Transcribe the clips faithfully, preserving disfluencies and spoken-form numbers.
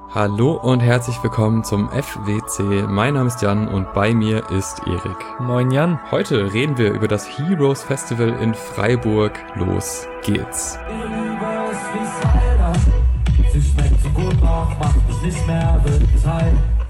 Hallo und herzlich willkommen zum F W C. Mein Name ist Jan und bei mir ist Erik. Moin Jan. Heute reden wir über das Heroes Festival in Freiburg. Los geht's. Sie schmeckt so gut noch, macht mich nicht mehr bezahlt,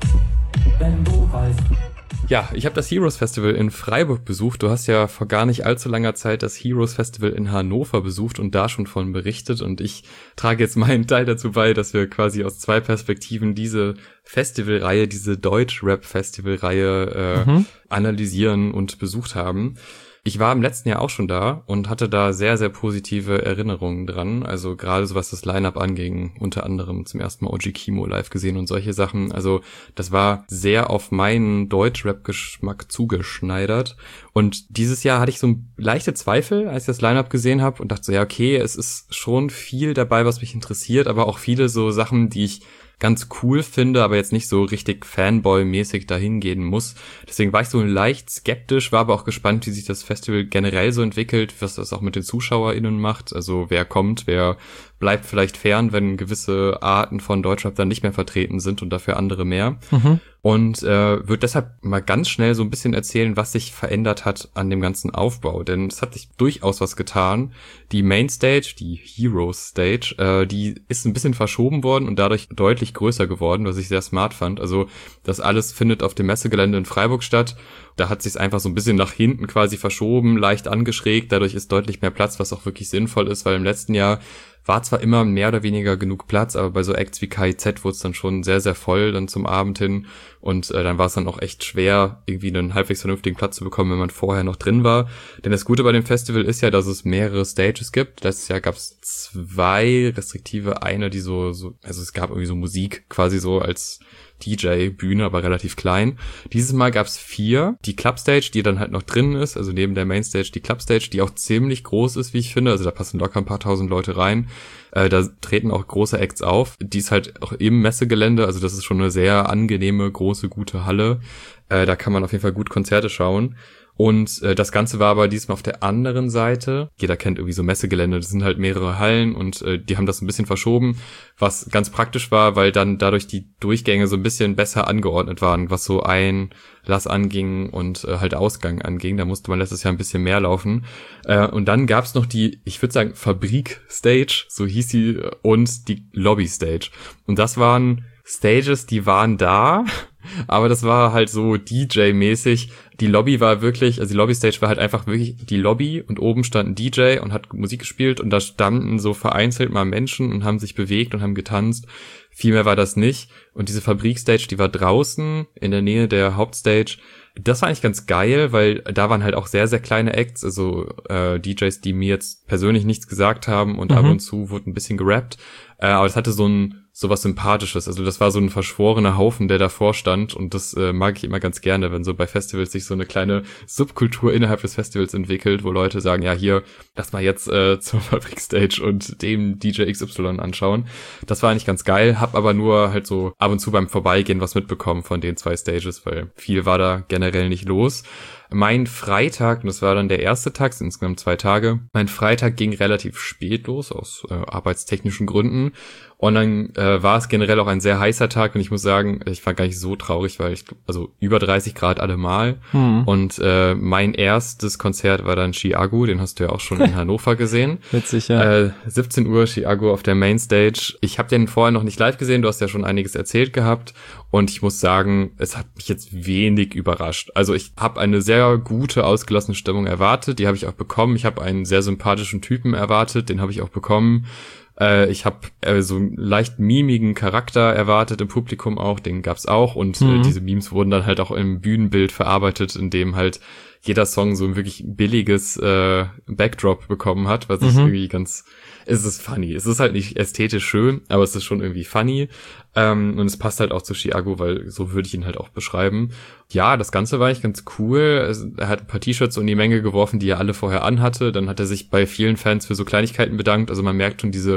wenn du weißt. Ja, ich habe das Heroes Festival in Freiburg besucht. Du hast ja vor gar nicht allzu langer Zeit das Heroes Festival in Hannover besucht und da schon von berichtet. Und ich trage jetzt meinen Teil dazu bei, dass wir quasi aus zwei Perspektiven diese Festivalreihe, diese Deutsch-Rap-Festivalreihe äh, mhm. analysieren und besucht haben. Ich war im letzten Jahr auch schon da und hatte da sehr, sehr positive Erinnerungen dran. Also gerade so was das Line-Up anging, unter anderem zum ersten Mal O G Kimo live gesehen und solche Sachen. Also das war sehr auf meinen Deutsch-Rap-Geschmack zugeschneidert. Und dieses Jahr hatte ich so leichte Zweifel, als ich das Line-Up gesehen habe und dachte so, ja okay, es ist schon viel dabei, was mich interessiert, aber auch viele so Sachen, die ich ganz cool finde, aber jetzt nicht so richtig Fanboy-mäßig dahin gehen muss. Deswegen war ich so leicht skeptisch, war aber auch gespannt, wie sich das Festival generell so entwickelt, was das auch mit den ZuschauerInnen macht. Also wer kommt, wer bleibt vielleicht fern, wenn gewisse Arten von Deutschrap dann nicht mehr vertreten sind und dafür andere mehr. Mhm. Und äh, würde deshalb mal ganz schnell so ein bisschen erzählen, was sich verändert hat an dem ganzen Aufbau. Denn es hat sich durchaus was getan. Die Mainstage, die Heroes Stage, äh, die ist ein bisschen verschoben worden und dadurch deutlich größer geworden, was ich sehr smart fand. Also das alles findet auf dem Messegelände in Freiburg statt. Da hat sich's einfach so ein bisschen nach hinten quasi verschoben, leicht angeschrägt. Dadurch ist deutlich mehr Platz, was auch wirklich sinnvoll ist, weil im letzten Jahr war zwar immer mehr oder weniger genug Platz, aber bei so Acts wie K I Z wurde es dann schon sehr, sehr voll dann zum Abend hin und äh, dann war es dann auch echt schwer, irgendwie einen halbwegs vernünftigen Platz zu bekommen, wenn man vorher noch drin war. Denn das Gute bei dem Festival ist ja, dass es mehrere Stages gibt. Letztes Jahr gab es zwei, respektive eine, die so, so, also es gab irgendwie so Musik quasi so als D J-Bühne, aber relativ klein. Dieses Mal gab's vier. Die Clubstage, die dann halt noch drin ist, also neben der Mainstage die Clubstage, die auch ziemlich groß ist, wie ich finde. Also da passen locker ein paar tausend Leute rein. Äh, da treten auch große Acts auf. Die ist halt auch im Messegelände, also das ist schon eine sehr angenehme, große, gute Halle. Äh, da kann man auf jeden Fall gut Konzerte schauen. Und äh, das Ganze war aber diesmal auf der anderen Seite. Jeder kennt irgendwie so Messegelände, das sind halt mehrere Hallen und äh, die haben das ein bisschen verschoben, was ganz praktisch war, weil dann dadurch die Durchgänge so ein bisschen besser angeordnet waren, was so Einlass anging und äh, halt Ausgang anging. Da musste man letztes Jahr ein bisschen mehr laufen. Äh, und dann gab's noch die, ich würde sagen, Fabrik-Stage, so hieß sie, und die Lobby-Stage. Und das waren Stages, die waren da, aber das war halt so D J-mäßig. Die Lobby war wirklich, also die Lobby-Stage war halt einfach wirklich die Lobby und oben stand ein D J und hat Musik gespielt und da standen so vereinzelt mal Menschen und haben sich bewegt und haben getanzt. Viel mehr war das nicht. Und diese Fabrik-Stage, die war draußen in der Nähe der Hauptstage. Das war eigentlich ganz geil, weil da waren halt auch sehr, sehr kleine Acts, also äh, D Js, die mir jetzt persönlich nichts gesagt haben und mhm. ab und zu wurde ein bisschen gerappt. Äh, aber es hatte so ein so was Sympathisches. Also das war so ein verschworener Haufen, der davor stand und das äh, mag ich immer ganz gerne, wenn so bei Festivals sich so eine kleine Subkultur innerhalb des Festivals entwickelt, wo Leute sagen, ja hier, lass mal jetzt äh, zur Fabrikstage und dem D J X Y anschauen. Das war eigentlich ganz geil, hab aber nur halt so ab und zu beim Vorbeigehen was mitbekommen von den zwei Stages, weil viel war da generell nicht los. Mein Freitag, und das war dann der erste Tag, sind insgesamt zwei Tage, mein Freitag ging relativ spät los, aus äh, arbeitstechnischen Gründen. Und dann äh, war es generell auch ein sehr heißer Tag und ich muss sagen, ich war gar nicht so traurig, weil ich, also über dreißig Grad allemal. Hm. Und äh, mein erstes Konzert war dann Chiago, den hast du ja auch schon in Hannover gesehen. Witzig, ja. Äh, siebzehn Uhr Chiago auf der Mainstage. Ich habe den vorher noch nicht live gesehen, du hast ja schon einiges erzählt gehabt. Und ich muss sagen, es hat mich jetzt wenig überrascht. Also ich habe eine sehr gute, ausgelassene Stimmung erwartet, die habe ich auch bekommen. Ich habe einen sehr sympathischen Typen erwartet, den habe ich auch bekommen. Äh, ich habe äh, so einen leicht mimigen Charakter erwartet im Publikum auch, den gab's auch. Und mhm. äh, diese Memes wurden dann halt auch im Bühnenbild verarbeitet, in dem halt jeder Song so ein wirklich billiges äh, Backdrop bekommen hat, was mhm. ich irgendwie ganz... Es ist funny. Es ist halt nicht ästhetisch schön, aber es ist schon irgendwie funny. Ähm, und es passt halt auch zu Chiago, weil so würde ich ihn halt auch beschreiben. Ja, das Ganze war eigentlich ganz cool. Also, er hat ein paar T-Shirts in die Menge geworfen, die er alle vorher anhatte. Dann hat er sich bei vielen Fans für so Kleinigkeiten bedankt. Also man merkt schon diese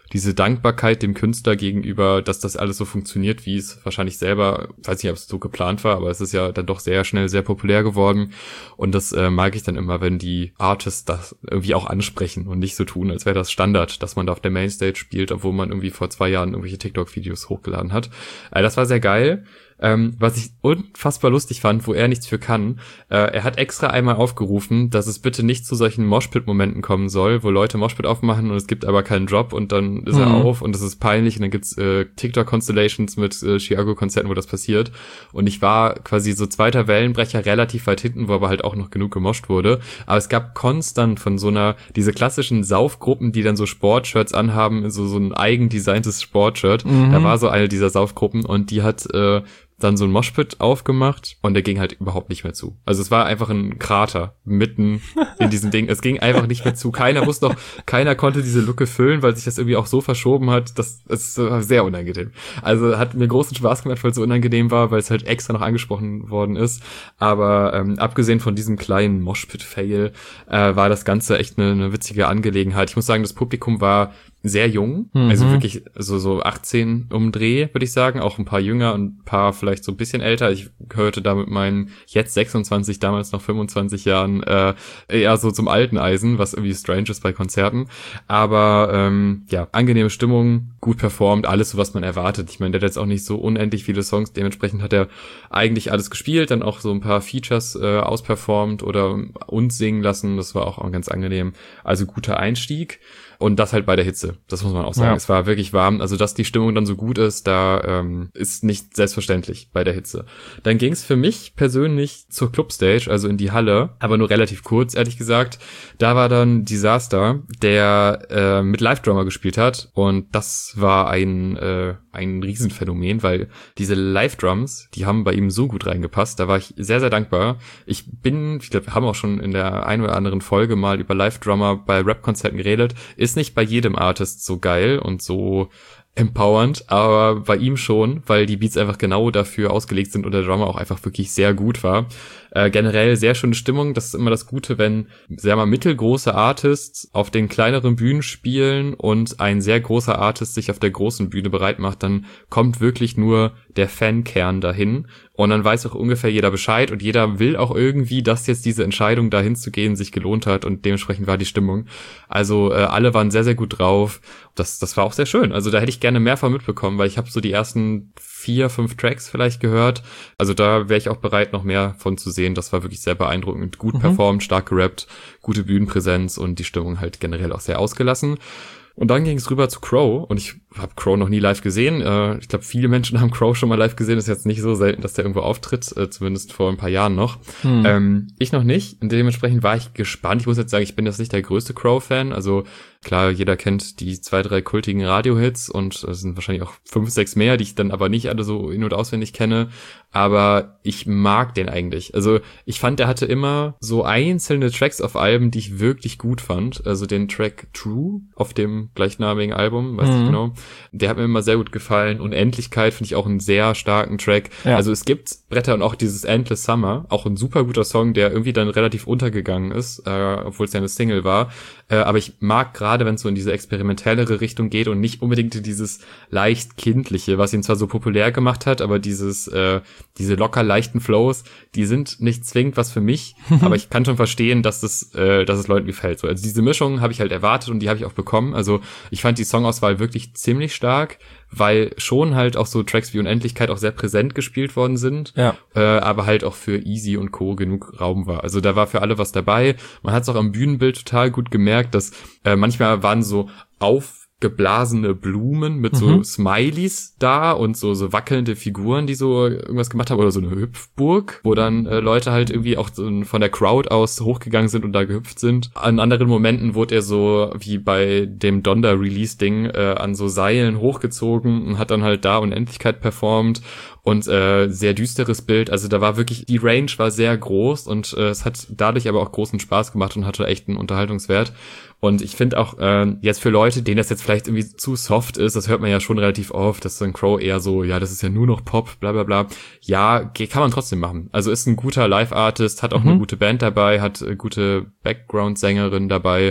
diese Dankbarkeit dem Künstler gegenüber, dass das alles so funktioniert, wie es wahrscheinlich selber, weiß nicht, ob es so geplant war, aber es ist ja dann doch sehr schnell sehr populär geworden. Und das äh, mag ich dann immer, wenn die Artists das irgendwie auch ansprechen und nicht so tun, als wäre das Standard, dass man da auf der Mainstage spielt, obwohl man irgendwie vor zwei Jahren irgendwelche TikTok-Videos hochgeladen hat. Äh, das war sehr geil. Ähm, was ich unfassbar lustig fand, wo er nichts für kann, äh, er hat extra einmal aufgerufen, dass es bitte nicht zu solchen Moshpit-Momenten kommen soll, wo Leute Moshpit aufmachen und es gibt aber keinen Drop und dann ist mhm. er auf und das ist peinlich und dann gibt's äh, TikTok-Constellations mit äh, Chiago-Konzerten, wo das passiert und ich war quasi so zweiter Wellenbrecher relativ weit hinten, wo aber halt auch noch genug gemoscht wurde, aber es gab konstant von so einer, diese klassischen Saufgruppen, die dann so Sportshirts anhaben, so so ein eigendesigntes Sportshirt, mhm. da war so eine dieser Saufgruppen und die hat äh, dann so ein Moshpit aufgemacht und der ging halt überhaupt nicht mehr zu. Also es war einfach ein Krater mitten in diesem Ding. Es ging einfach nicht mehr zu. Keiner wusste noch, keiner konnte diese Lücke füllen, weil sich das irgendwie auch so verschoben hat, dass es sehr unangenehm. Also hat mir großen Spaß gemacht, weil es so unangenehm war, weil es halt extra noch angesprochen worden ist. Aber ähm, abgesehen von diesem kleinen Moshpit-Fail äh, war das Ganze echt eine, eine witzige Angelegenheit. Ich muss sagen, das Publikum war sehr jung, mhm. also wirklich so so achtzehn umdreh, würde ich sagen, auch ein paar jünger und ein paar vielleicht so ein bisschen älter. Ich gehörte da mit meinen jetzt sechsundzwanzig, damals noch fünfundzwanzig Jahren äh, eher so zum alten Eisen, was irgendwie strange ist bei Konzerten. Aber ähm, ja, angenehme Stimmung, gut performt, alles so, was man erwartet. Ich meine, der hat jetzt auch nicht so unendlich viele Songs, dementsprechend hat er eigentlich alles gespielt, dann auch so ein paar Features äh, ausperformt oder uns singen lassen, das war auch ganz angenehm. Also guter Einstieg. Und das halt bei der Hitze, das muss man auch sagen. Ja. Es war wirklich warm, also dass die Stimmung dann so gut ist, da ähm, ist nicht selbstverständlich bei der Hitze. Dann ging es für mich persönlich zur Clubstage, also in die Halle, aber nur relativ kurz, ehrlich gesagt. Da war dann Disaster, der äh, mit Live-Drummer gespielt hat und das war ein äh, ein Riesenphänomen, weil diese Live-Drums, die haben bei ihm so gut reingepasst, da war ich sehr, sehr dankbar. Ich bin, ich glaube, wir haben auch schon in der einen oder anderen Folge mal über Live-Drummer bei Rap-Konzerten geredet, ist nicht bei jedem Artist so geil und so empowernd, aber bei ihm schon, weil die Beats einfach genau dafür ausgelegt sind und der Drummer auch einfach wirklich sehr gut war. Äh, generell sehr schöne Stimmung, das ist immer das Gute, wenn, sagen wir mal, mittelgroße Artists auf den kleineren Bühnen spielen und ein sehr großer Artist sich auf der großen Bühne bereit macht, dann kommt wirklich nur der Fankern dahin und dann weiß auch ungefähr jeder Bescheid und jeder will auch irgendwie, dass jetzt diese Entscheidung dahin zu gehen sich gelohnt hat und dementsprechend war die Stimmung. Also äh, alle waren sehr, sehr gut drauf. Das, das war auch sehr schön. Also da hätte ich gerne mehr von mitbekommen, weil ich habe so die ersten vier, fünf Tracks vielleicht gehört. Also da wäre ich auch bereit, noch mehr von zu sehen. Das war wirklich sehr beeindruckend. Gut mhm. performt, stark gerappt, gute Bühnenpräsenz und die Stimmung halt generell auch sehr ausgelassen. Und dann ging es rüber zu Crow und ich habe Crow noch nie live gesehen. Äh, ich glaube, viele Menschen haben Crow schon mal live gesehen. Das ist jetzt nicht so selten, dass der irgendwo auftritt, äh, zumindest vor ein paar Jahren noch. Hm. Ähm, ich noch nicht. Und dementsprechend war ich gespannt. Ich muss jetzt sagen, ich bin jetzt nicht der größte Crow-Fan. Also klar, jeder kennt die zwei, drei kultigen Radio-Hits und es sind wahrscheinlich auch fünf, sechs mehr, die ich dann aber nicht alle so in- und auswendig kenne. Aber ich mag den eigentlich. Also ich fand, der hatte immer so einzelne Tracks auf Alben, die ich wirklich gut fand. Also den Track True auf dem gleichnamigen Album, weiß mhm. ich genau. Der hat mir immer sehr gut gefallen. Unendlichkeit finde ich auch einen sehr starken Track. Ja. Also es gibt Bretter und auch dieses Endless Summer, auch ein super guter Song, der irgendwie dann relativ untergegangen ist, äh, obwohl es ja eine Single war. Äh, aber ich mag gerade, wenn es so in diese experimentellere Richtung geht und nicht unbedingt in dieses leicht kindliche, was ihn zwar so populär gemacht hat, aber dieses äh, diese locker leichten Flows, die sind nicht zwingend was für mich, aber ich kann schon verstehen, dass es äh, dass es Leuten gefällt. So, also diese Mischung habe ich halt erwartet und die habe ich auch bekommen. Also ich fand die Songauswahl wirklich ziemlich stark, weil schon halt auch so Tracks wie Unendlichkeit auch sehr präsent gespielt worden sind, ja. äh, aber halt auch für Easy und Co. genug Raum war. Also da war für alle was dabei. Man hat es auch am Bühnenbild total gut gemerkt, dass äh, manchmal waren so aufgeblasene Blumen mit so mhm. Smileys da und so so wackelnde Figuren, die so irgendwas gemacht haben oder so eine Hüpfburg, wo dann äh, Leute halt irgendwie auch so von der Crowd aus hochgegangen sind und da gehüpft sind. An anderen Momenten wurde er so wie bei dem Donda-Release-Ding äh, an so Seilen hochgezogen und hat dann halt da Unendlichkeit performt und äh, sehr düsteres Bild. Also da war wirklich, die Range war sehr groß und äh, es hat dadurch aber auch großen Spaß gemacht und hatte echt einen Unterhaltungswert. Und ich finde auch, äh, jetzt für Leute, denen das jetzt vielleicht irgendwie zu soft ist, das hört man ja schon relativ oft, dass dann Crow eher so, ja, das ist ja nur noch Pop, bla bla bla. Ja, kann man trotzdem machen. Also ist ein guter Live-Artist, hat auch mhm. eine gute Band dabei, hat äh, gute Background-Sängerin dabei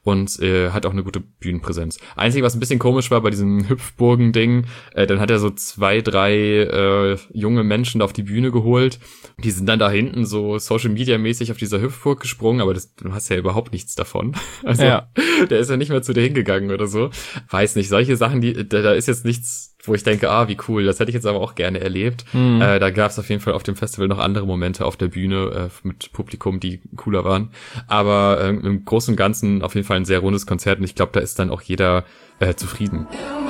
und äh, hat auch eine gute Bühnenpräsenz. Einzig, was ein bisschen komisch war bei diesem Hüpfburgen-Ding, äh, dann hat er so zwei, drei äh, junge Menschen da auf die Bühne geholt. Die sind dann da hinten so Social-Media-mäßig auf dieser Hüpfburg gesprungen, aber das, du hast ja überhaupt nichts davon. Also ja. Der ist ja nicht mehr zu dir hingegangen oder so. Weiß nicht, solche Sachen, die da, da ist jetzt nichts, wo ich denke, ah, wie cool, das hätte ich jetzt aber auch gerne erlebt. Mhm. Äh, da gab es auf jeden Fall auf dem Festival noch andere Momente auf der Bühne äh, mit Publikum, die cooler waren. Aber äh, im Großen und Ganzen auf jeden Fall ein sehr rundes Konzert und ich glaube, da ist dann auch jeder äh, zufrieden.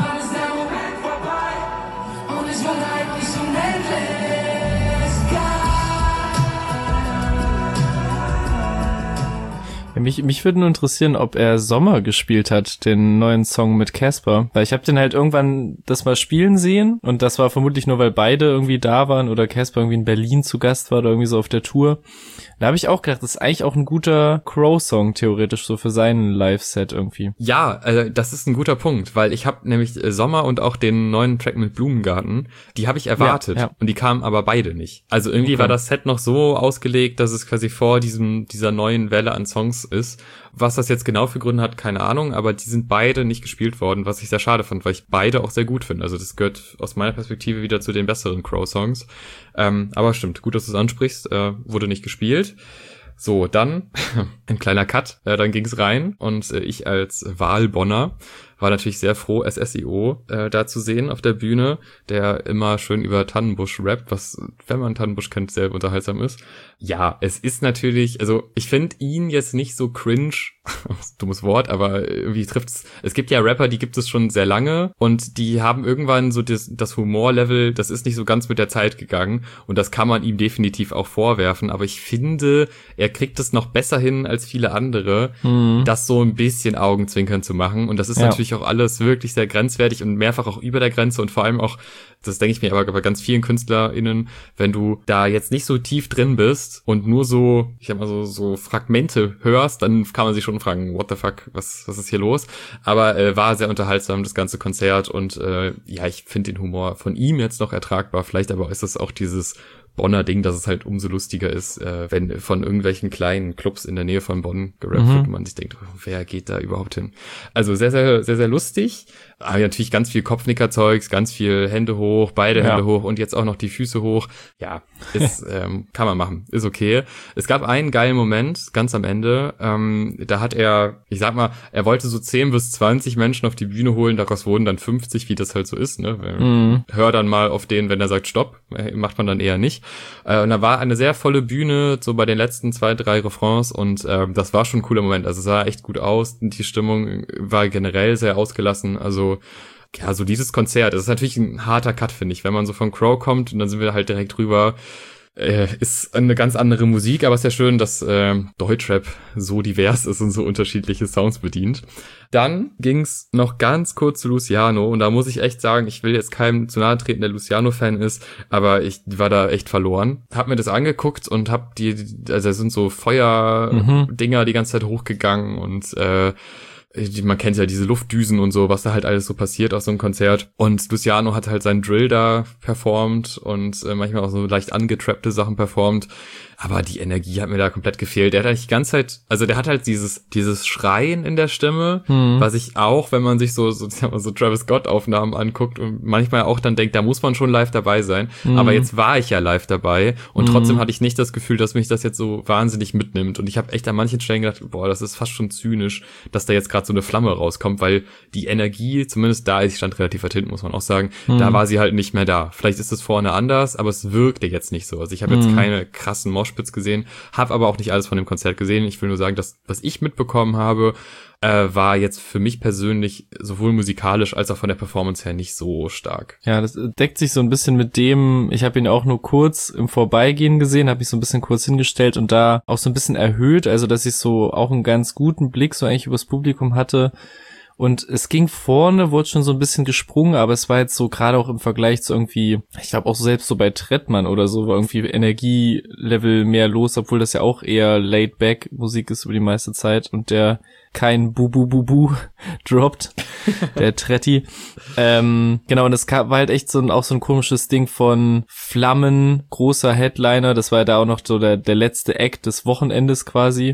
Mich, mich würde nur interessieren, ob er Sommer gespielt hat, den neuen Song mit Casper. Weil ich habe den halt irgendwann das mal spielen sehen und das war vermutlich nur, weil beide irgendwie da waren oder Casper irgendwie in Berlin zu Gast war oder irgendwie so auf der Tour. Da habe ich auch gedacht, das ist eigentlich auch ein guter Crow-Song theoretisch so für seinen Live-Set irgendwie. Ja, äh, das ist ein guter Punkt, weil ich habe nämlich äh, Sommer und auch den neuen Track mit Blumengarten, die habe ich erwartet ja, ja. und die kamen aber beide nicht. Also irgendwie okay. war das Set noch so ausgelegt, dass es quasi vor diesem dieser neuen Welle an Songs ist. Was das jetzt genau für Gründe hat, keine Ahnung, aber die sind beide nicht gespielt worden, was ich sehr schade fand, weil ich beide auch sehr gut finde. Also das gehört aus meiner Perspektive wieder zu den besseren Crow-Songs. Ähm, aber stimmt, gut, dass du es ansprichst, äh, wurde nicht gespielt. So, dann ein kleiner Cut, äh, dann ging's rein und äh, ich als Wahlbonner war natürlich sehr froh, S S I O äh, da zu sehen auf der Bühne, der immer schön über Tannenbusch rappt, was, wenn man Tannenbusch kennt, sehr unterhaltsam ist. Ja, es ist natürlich, also ich finde ihn jetzt nicht so cringe, dummes Wort, aber irgendwie trifft's. Es gibt ja Rapper, die gibt es schon sehr lange und die haben irgendwann so das, das Humorlevel, das ist nicht so ganz mit der Zeit gegangen und das kann man ihm definitiv auch vorwerfen, aber ich finde, er kriegt es noch besser hin als viele andere, mhm. das so ein bisschen Augenzwinkern zu machen und das ist ja. natürlich auch alles wirklich sehr grenzwertig und mehrfach auch über der Grenze und vor allem auch, das denke ich mir aber bei ganz vielen KünstlerInnen, wenn du da jetzt nicht so tief drin bist und nur so, ich sag mal so, so Fragmente hörst, dann kann man sich schon fragen, what the fuck, was, was ist hier los? Aber äh, war sehr unterhaltsam, das ganze Konzert und äh, ja, ich finde den Humor von ihm jetzt noch ertragbar, vielleicht aber ist es auch dieses Bonner Ding, dass es halt umso lustiger ist, äh, wenn von irgendwelchen kleinen Clubs in der Nähe von Bonn gerappt mhm. wird und man sich denkt, oh, wer geht da überhaupt hin? Also sehr, sehr, sehr, sehr lustig. Aber natürlich ganz viel Kopfnickerzeugs, ganz viel Hände hoch, beide ja. Hände hoch und jetzt auch noch die Füße hoch. Ja, ist, ähm, kann man machen, ist okay. Es gab einen geilen Moment, ganz am Ende, ähm, da hat er, ich sag mal, er wollte so zehn bis zwanzig Menschen auf die Bühne holen, daraus wurden dann fünfzig, wie das halt so ist, ne? Mhm. Hör dann mal auf den, wenn er sagt Stopp, macht man dann eher nicht. Äh, und da war eine sehr volle Bühne, so bei den letzten zwei, drei Refrains und äh, das war schon ein cooler Moment. Also es sah echt gut aus, die Stimmung war generell sehr ausgelassen, also ja, so dieses Konzert, das ist natürlich ein harter Cut, finde ich, wenn man so von Crow kommt und dann sind wir halt direkt rüber, äh, ist eine ganz andere Musik, aber es ist ja schön, dass äh, Deutschrap so divers ist und so unterschiedliche Sounds bedient. Dann ging's noch ganz kurz zu Luciano und da muss ich echt sagen, ich will jetzt keinem zu nahe treten, der Luciano-Fan ist, aber ich war da echt verloren. Hab mir das angeguckt und hab die, also es sind so Feuerdinger mhm. die ganze Zeit hochgegangen und äh, man kennt ja diese Luftdüsen und so, was da halt alles so passiert aus so einem Konzert. Und Luciano hat halt seinen Drill da performt und äh, manchmal auch so leicht angetrappte Sachen performt. Aber die Energie hat mir da komplett gefehlt. Der hat eigentlich die ganze Zeit, also der hat halt dieses dieses Schreien in der Stimme, mhm. was ich auch, wenn man sich so so, so Travis Scott Aufnahmen anguckt und manchmal auch dann denkt, da muss man schon live dabei sein. Mhm. Aber jetzt war ich ja live dabei und mhm. trotzdem hatte ich nicht das Gefühl, dass mich das jetzt so wahnsinnig mitnimmt. Und ich habe echt an manchen Stellen gedacht, boah, das ist fast schon zynisch, dass da jetzt gerade so eine Flamme rauskommt, weil die Energie, zumindest da, ich stand relativ weit hinten, muss man auch sagen, mhm. da war sie halt nicht mehr da. Vielleicht ist es vorne anders, aber es wirkte jetzt nicht so. Also ich habe jetzt mhm. keine krassen Moshpits gesehen, habe aber auch nicht alles von dem Konzert gesehen. Ich will nur sagen, dass was ich mitbekommen habe, äh, war jetzt für mich persönlich sowohl musikalisch als auch von der Performance her nicht so stark. Ja, das deckt sich so ein bisschen mit dem, ich habe ihn auch nur kurz im Vorbeigehen gesehen, habe mich so ein bisschen kurz hingestellt und da auch so ein bisschen erhöht, also dass ich so auch einen ganz guten Blick so eigentlich übers Publikum hatte. Und es ging vorne, wurde schon so ein bisschen gesprungen, aber es war jetzt so gerade auch im Vergleich zu irgendwie, ich glaube auch selbst so bei Trettmann oder so, war irgendwie Energielevel mehr los, obwohl das ja auch eher laid-back Musik ist über die meiste Zeit und der kein Bu-Bu-Bu-Bu droppt, der Tretti. ähm, genau, und es war halt echt so ein, auch so ein komisches Ding von Flammen, großer Headliner, das war ja da auch noch so der, der letzte Act des Wochenendes quasi.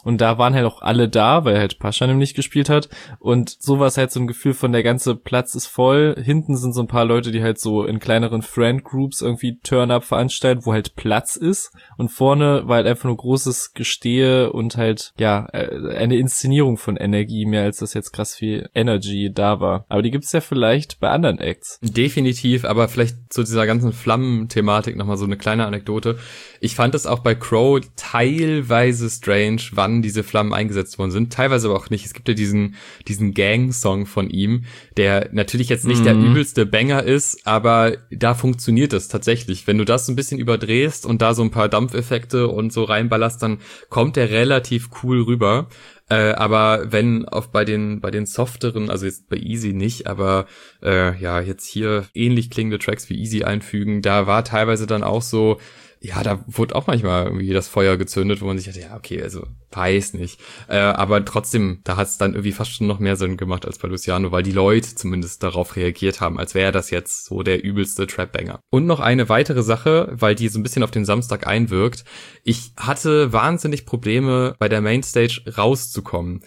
Und da waren halt auch alle da, weil halt Pascha nämlich gespielt hat. Und so war es halt so ein Gefühl von, der ganze Platz ist voll. Hinten sind so ein paar Leute, die halt so in kleineren Friend-Groups irgendwie Turn-Up veranstalten, wo halt Platz ist. Und vorne war halt einfach nur großes Gestehe und halt, ja, eine Inszenierung von Energie, mehr als dass jetzt krass viel Energy da war. Aber die gibt's ja vielleicht bei anderen Acts. Definitiv, aber vielleicht zu dieser ganzen Flammen-Thematik nochmal so eine kleine Anekdote. Ich fand es auch bei Crow teilweise strange, wann diese Flammen eingesetzt worden sind, teilweise aber auch nicht. Es gibt ja diesen diesen Gang-Song von ihm, der natürlich jetzt nicht mm. der übelste Banger ist, aber da funktioniert es tatsächlich. Wenn du das ein bisschen überdrehst und da so ein paar Dampfeffekte und so reinballerst, dann kommt der relativ cool rüber. Äh, aber wenn auf bei den bei den softeren, also jetzt bei Easy nicht, aber äh, ja, jetzt hier ähnlich klingende Tracks wie Easy einfügen, da war teilweise dann auch so, ja, da wurde auch manchmal irgendwie das Feuer gezündet, wo man sich dachte, ja, okay, also weiß nicht. Äh, aber trotzdem, da hat es dann irgendwie fast schon noch mehr Sinn gemacht als bei Luciano, weil die Leute zumindest darauf reagiert haben, als wäre das jetzt so der übelste Trap-Banger. Und noch eine weitere Sache, weil die so ein bisschen auf den Samstag einwirkt. Ich hatte wahnsinnig Probleme, bei der Mainstage rauszukommen,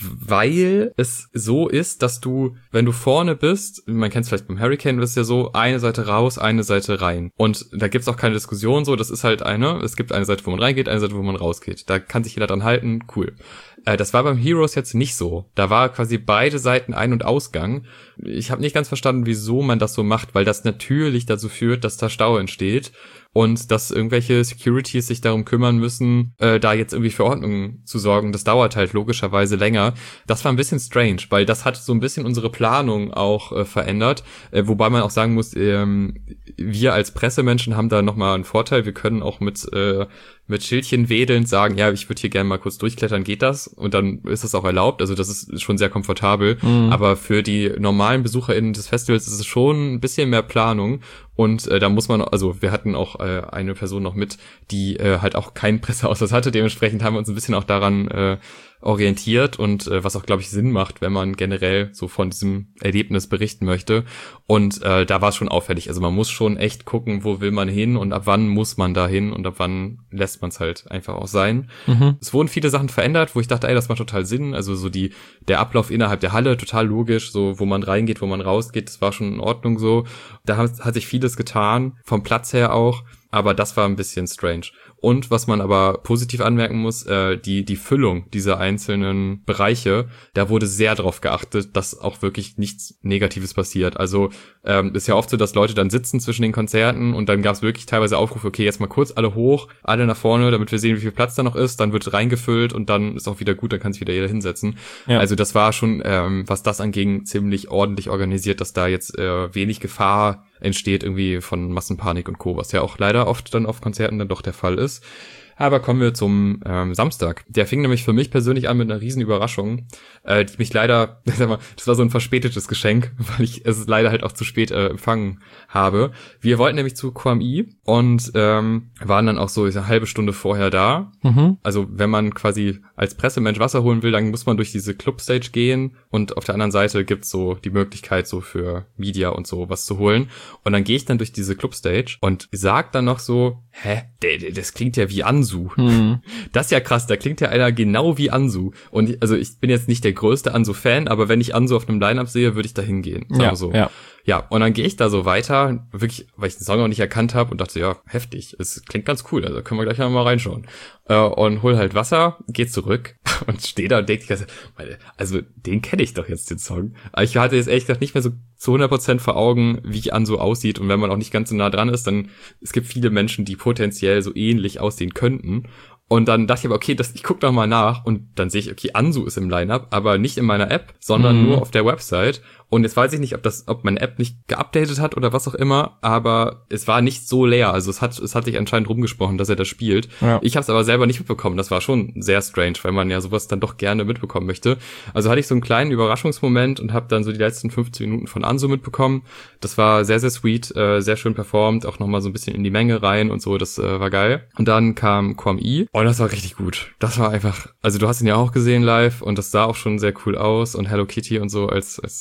weil es so ist, dass du, wenn du vorne bist, man kennt es vielleicht beim Hurricane, das ist ja so, eine Seite raus, eine Seite rein. Und da gibt's auch keine Diskussion so, das ist halt eine, es gibt eine Seite, wo man reingeht, eine Seite, wo man rausgeht. Da kann sich jeder dran halten, cool. Äh, das war beim Heroes jetzt nicht so. Da war quasi beide Seiten Ein- und Ausgang. Ich habe nicht ganz verstanden, wieso man das so macht, weil das natürlich dazu führt, dass da Stau entsteht und dass irgendwelche Securities sich darum kümmern müssen, äh, da jetzt irgendwie für Ordnung zu sorgen. Das dauert halt logischerweise länger. Das war ein bisschen strange, weil das hat so ein bisschen unsere Planung auch äh, verändert, äh, wobei man auch sagen muss, ähm, wir als Pressemenschen haben da nochmal einen Vorteil. Wir können auch mit äh, mit Schildchen wedelnd sagen, ja, ich würde hier gerne mal kurz durchklettern, geht das? Und dann ist das auch erlaubt. Also das ist schon sehr komfortabel. Mhm. Aber für die normalen BesucherInnen des Festivals ist es schon ein bisschen mehr Planung. Und äh, da muss man, also wir hatten auch äh, eine Person noch mit, die äh, halt auch keinen Presseausweis hatte. Dementsprechend haben wir uns ein bisschen auch daran äh, orientiert und äh, was auch, glaube ich, Sinn macht, wenn man generell so von diesem Erlebnis berichten möchte. Und äh, da war es schon auffällig. Also man muss schon echt gucken, wo will man hin und ab wann muss man da hin und ab wann lässt man es halt einfach auch sein. Mhm. Es wurden viele Sachen verändert, wo ich dachte, ey, das macht total Sinn. Also so die der Ablauf innerhalb der Halle, total logisch, so wo man reingeht, wo man rausgeht, das war schon in Ordnung so. Da hat, hat sich vieles getan, vom Platz her auch, aber das war ein bisschen strange. Und was man aber positiv anmerken muss, äh, die die Füllung dieser einzelnen Bereiche, da wurde sehr darauf geachtet, dass auch wirklich nichts Negatives passiert. Also ähm, ist ja oft so, dass Leute dann sitzen zwischen den Konzerten und dann gab es wirklich teilweise Aufrufe, okay, jetzt mal kurz alle hoch, alle nach vorne, damit wir sehen, wie viel Platz da noch ist, dann wird reingefüllt und dann ist auch wieder gut, dann kann sich wieder jeder hinsetzen. Ja. Also das war schon, ähm, was das anging, ziemlich ordentlich organisiert, dass da jetzt äh, wenig Gefahr entsteht irgendwie von Massenpanik und Co., was ja auch leider oft dann auf Konzerten dann doch der Fall ist. Aber kommen wir zum ähm, Samstag. Der fing nämlich für mich persönlich an mit einer riesen Überraschung, äh, die mich leider, sag mal, das war so ein verspätetes Geschenk, weil ich es leider halt auch zu spät äh, empfangen habe. Wir wollten nämlich zu Q M I und ähm, waren dann auch so eine halbe Stunde vorher da. Mhm. Also wenn man quasi als Pressemensch Wasser holen will, dann muss man durch diese Clubstage gehen und auf der anderen Seite gibt's so die Möglichkeit, so für Media und so was zu holen. Und dann gehe ich dann durch diese Clubstage und sag dann noch so, hä, das klingt ja wie Ansu. Hm. Das ist ja krass, da klingt ja einer genau wie Ansu. Und ich, also ich bin jetzt nicht der größte Ansu-Fan, aber wenn ich Ansu auf einem Line-Up sehe, würde ich da hingehen. Ja, so. ja. Ja, und dann gehe ich da so weiter, wirklich, weil ich den Song noch nicht erkannt habe und dachte, ja, heftig, es klingt ganz cool, also können wir gleich mal reinschauen. Äh, und hol halt Wasser, geh zurück und stehe da und denke, also den kenne ich doch jetzt, den Song. Aber ich hatte jetzt ehrlich gesagt nicht mehr so zu hundert Prozent vor Augen, wie Ansu aussieht. Und wenn man auch nicht ganz so nah dran ist, dann, es gibt viele Menschen, die potenziell so ähnlich aussehen könnten. Und dann dachte ich aber, okay, das, ich guck doch mal nach und dann sehe ich, okay, Ansu ist im Line-Up, aber nicht in meiner App, sondern mhm. nur auf der Website. Und jetzt weiß ich nicht, ob das, ob meine App nicht geupdatet hat oder was auch immer, aber es war nicht so leer. Also es hat, es hat sich anscheinend rumgesprochen, dass er das spielt. Ja. Ich habe es aber selber nicht mitbekommen. Das war schon sehr strange, weil man ja sowas dann doch gerne mitbekommen möchte. Also hatte ich so einen kleinen Überraschungsmoment und habe dann so die letzten fünfzehn Minuten von Ansu mitbekommen. Das war sehr, sehr sweet, äh, sehr schön performt, auch nochmal so ein bisschen in die Menge rein und so. Das äh, war geil. Und dann kam Q M I und das war richtig gut. Das war einfach, also du hast ihn ja auch gesehen live und das sah auch schon sehr cool aus und Hello Kitty und so als als äh,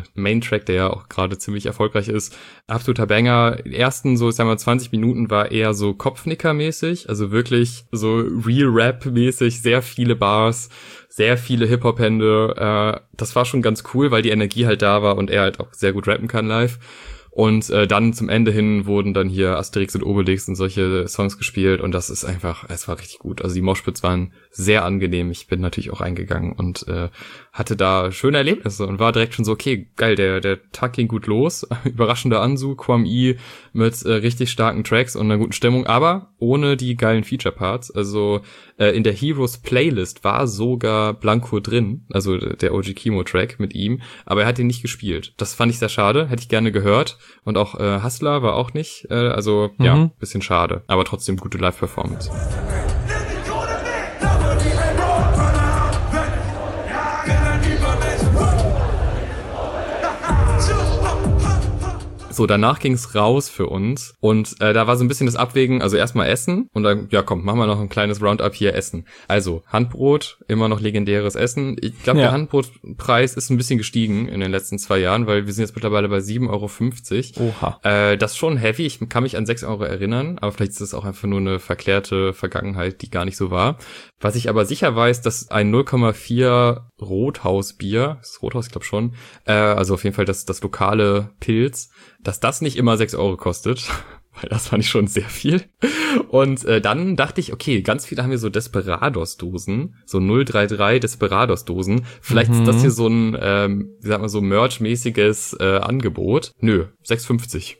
Main-Track, der ja auch gerade ziemlich erfolgreich ist. Absoluter Banger. Die ersten, so, sagen wir mal, zwanzig Minuten war eher so Kopfnicker-mäßig, also wirklich so Real-Rap-mäßig, sehr viele Bars, sehr viele Hip-Hop-Hände. Äh, das war schon ganz cool, weil die Energie halt da war und er halt auch sehr gut rappen kann live. Und äh, dann zum Ende hin wurden dann hier Asterix und Obelix und solche Songs gespielt und das ist einfach, es war richtig gut. Also die Moshpits waren sehr angenehm. Ich bin natürlich auch reingegangen und äh, hatte da schöne Erlebnisse und war direkt schon so, okay, geil, der der Tag ging gut los. Überraschender Ansu, Kwame mit äh, richtig starken Tracks und einer guten Stimmung, aber ohne die geilen Feature-Parts. Also äh, in der Heroes Playlist war sogar Blanco drin, also der O G Kimo-Track mit ihm, aber er hat ihn nicht gespielt. Das fand ich sehr schade, hätte ich gerne gehört. Und auch äh, Hustler war auch nicht, äh, also mhm. ja, bisschen schade, aber trotzdem gute Live-Performance. So, danach ging's raus für uns und äh, da war so ein bisschen das Abwägen, also erstmal Essen und dann, ja komm, machen wir noch ein kleines Roundup hier, Essen. Also, Handbrot, immer noch legendäres Essen. Ich glaube, ja. Der Handbrotpreis ist ein bisschen gestiegen in den letzten zwei Jahren, weil wir sind jetzt mittlerweile bei sieben Euro fünfzig. Oha. Äh, das ist schon heavy, ich kann mich an sechs Euro erinnern, aber vielleicht ist das auch einfach nur eine verklärte Vergangenheit, die gar nicht so war. Was ich aber sicher weiß, dass ein null Komma vier Rothausbier, das ist Rothaus, ich glaube schon, äh, also auf jeden Fall das, das lokale Pilz, dass das nicht immer sechs Euro kostet, weil das fand ich schon sehr viel. Und äh, dann dachte ich, okay, ganz viele haben hier so Desperados-Dosen, so null drei drei Desperados-Dosen. Vielleicht mhm. ist das hier so ein, ähm, wie sagt man, so Merch-mäßiges äh, Angebot. Nö, sechs fünfzig.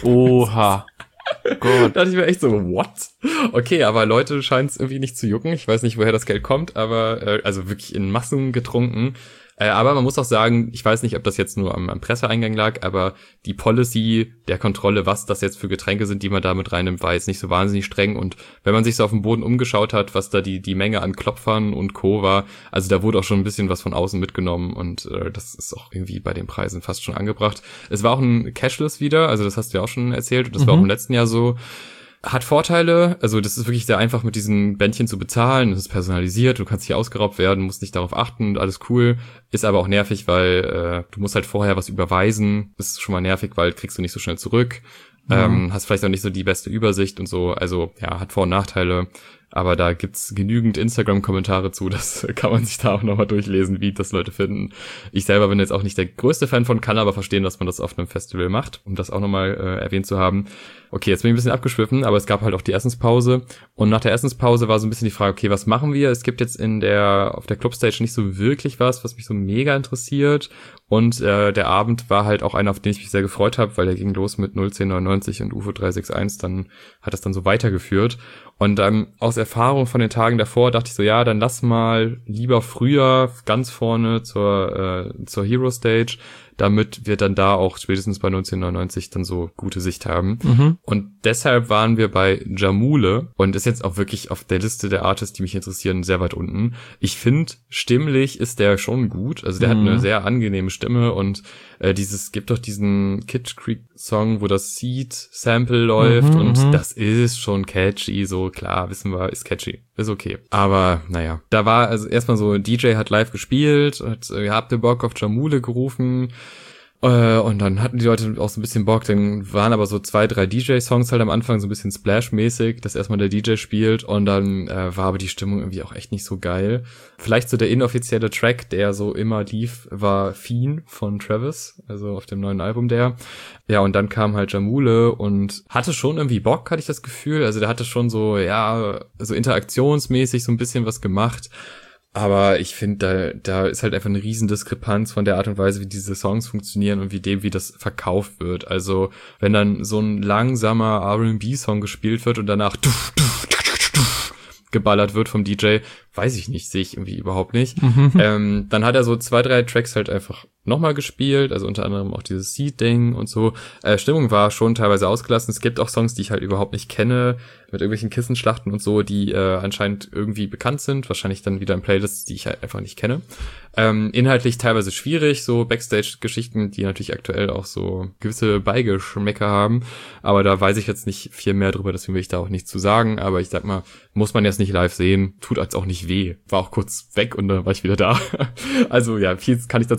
Oha. Gott. Da dachte ich mir echt so, what? Okay, aber Leute scheinen es irgendwie nicht zu jucken. Ich weiß nicht, woher das Geld kommt, aber äh, also wirklich in Massen getrunken. Äh, aber man muss auch sagen, ich weiß nicht, ob das jetzt nur am, am Presseeingang lag, aber die Policy der Kontrolle, was das jetzt für Getränke sind, die man da mit reinnimmt, war jetzt nicht so wahnsinnig streng. Und wenn man sich so auf dem Boden umgeschaut hat, was da die die Menge an Klopfern und Co. war, also da wurde auch schon ein bisschen was von außen mitgenommen und äh, das ist auch irgendwie bei den Preisen fast schon angebracht. Es war auch ein Cashless wieder, also das hast du ja auch schon erzählt und das mhm. war auch im letzten Jahr so. Hat Vorteile, also das ist wirklich sehr einfach mit diesen Bändchen zu bezahlen, das ist personalisiert, du kannst hier ausgeraubt werden, musst nicht darauf achten, alles cool, ist aber auch nervig, weil äh, du musst halt vorher was überweisen, ist schon mal nervig, weil kriegst du nicht so schnell zurück, mhm. ähm, hast vielleicht auch nicht so die beste Übersicht und so, also ja, hat Vor- und Nachteile, aber da gibt's genügend Instagram-Kommentare zu, das kann man sich da auch nochmal durchlesen, wie das Leute finden. Ich selber bin jetzt auch nicht der größte Fan von, kann aber verstehen, dass man das auf einem Festival macht, um das auch nochmal äh, erwähnt zu haben. Okay, jetzt bin ich ein bisschen abgeschwiffen, aber es gab halt auch die Essenspause und nach der Essenspause war so ein bisschen die Frage, okay, was machen wir? Es gibt jetzt in der auf der Clubstage nicht so wirklich was, was mich so mega interessiert und äh, der Abend war halt auch einer, auf den ich mich sehr gefreut habe, weil der ging los mit null zehn neunundneunzig und U F O drei sechs eins, dann hat das dann so weitergeführt und dann aus Erfahrung von den Tagen davor dachte ich so, ja, dann lass mal lieber früher ganz vorne zur äh, zur Hero Stage, damit wir dann da auch spätestens bei neunzehn neunundneunzig dann so gute Sicht haben. Mhm. Und deshalb waren wir bei Jamule und ist jetzt auch wirklich auf der Liste der Artists, die mich interessieren, sehr weit unten. Ich finde, stimmlich ist der schon gut. Also der mhm. hat eine sehr angenehme Stimme und äh, dieses, gibt doch diesen Kid Creek Song, wo das Seed-Sample läuft mhm, und das ist schon catchy, so klar, wissen wir, ist catchy. Ist okay. Aber naja, da war also erstmal so, D J hat live gespielt, hat, äh, habt ihr Bock auf Jamule gerufen äh, und dann hatten die Leute auch so ein bisschen Bock, dann waren aber so zwei, drei D J-Songs halt am Anfang so ein bisschen Splash-mäßig, dass erstmal der D J spielt und dann äh, war aber die Stimmung irgendwie auch echt nicht so geil. Vielleicht so der inoffizielle Track, der so immer lief, war Fiend von Travis, also auf dem neuen Album der. Ja, und dann kam halt Jamule und hatte schon irgendwie Bock, hatte ich das Gefühl. Also der hatte schon so, ja, so interaktionsmäßig so ein bisschen was gemacht. Aber ich finde, da, da ist halt einfach eine riesen Diskrepanz von der Art und Weise, wie diese Songs funktionieren und wie dem, wie das verkauft wird. Also, wenn dann so ein langsamer R and B-Song gespielt wird und danach duf, duf, duf, duf, geballert wird vom D J, weiß ich nicht, sehe ich irgendwie überhaupt nicht. Mhm. Ähm, dann hat er so zwei, drei Tracks halt einfach nochmal gespielt, also unter anderem auch dieses Seed-Ding und so. Äh, Stimmung war schon teilweise ausgelassen. Es gibt auch Songs, die ich halt überhaupt nicht kenne, mit irgendwelchen Kissenschlachten und so, die äh, anscheinend irgendwie bekannt sind, wahrscheinlich dann wieder in Playlists, die ich halt einfach nicht kenne. Ähm, inhaltlich teilweise schwierig, so Backstage-Geschichten, die natürlich aktuell auch so gewisse Beigeschmäcker haben, aber da weiß ich jetzt nicht viel mehr drüber, deswegen will ich da auch nichts zu sagen, aber ich sag mal, muss man jetzt nicht live sehen, tut als auch nicht weh. War auch kurz weg und dann war ich wieder da. Also ja, viel kann ich dazu nicht sagen,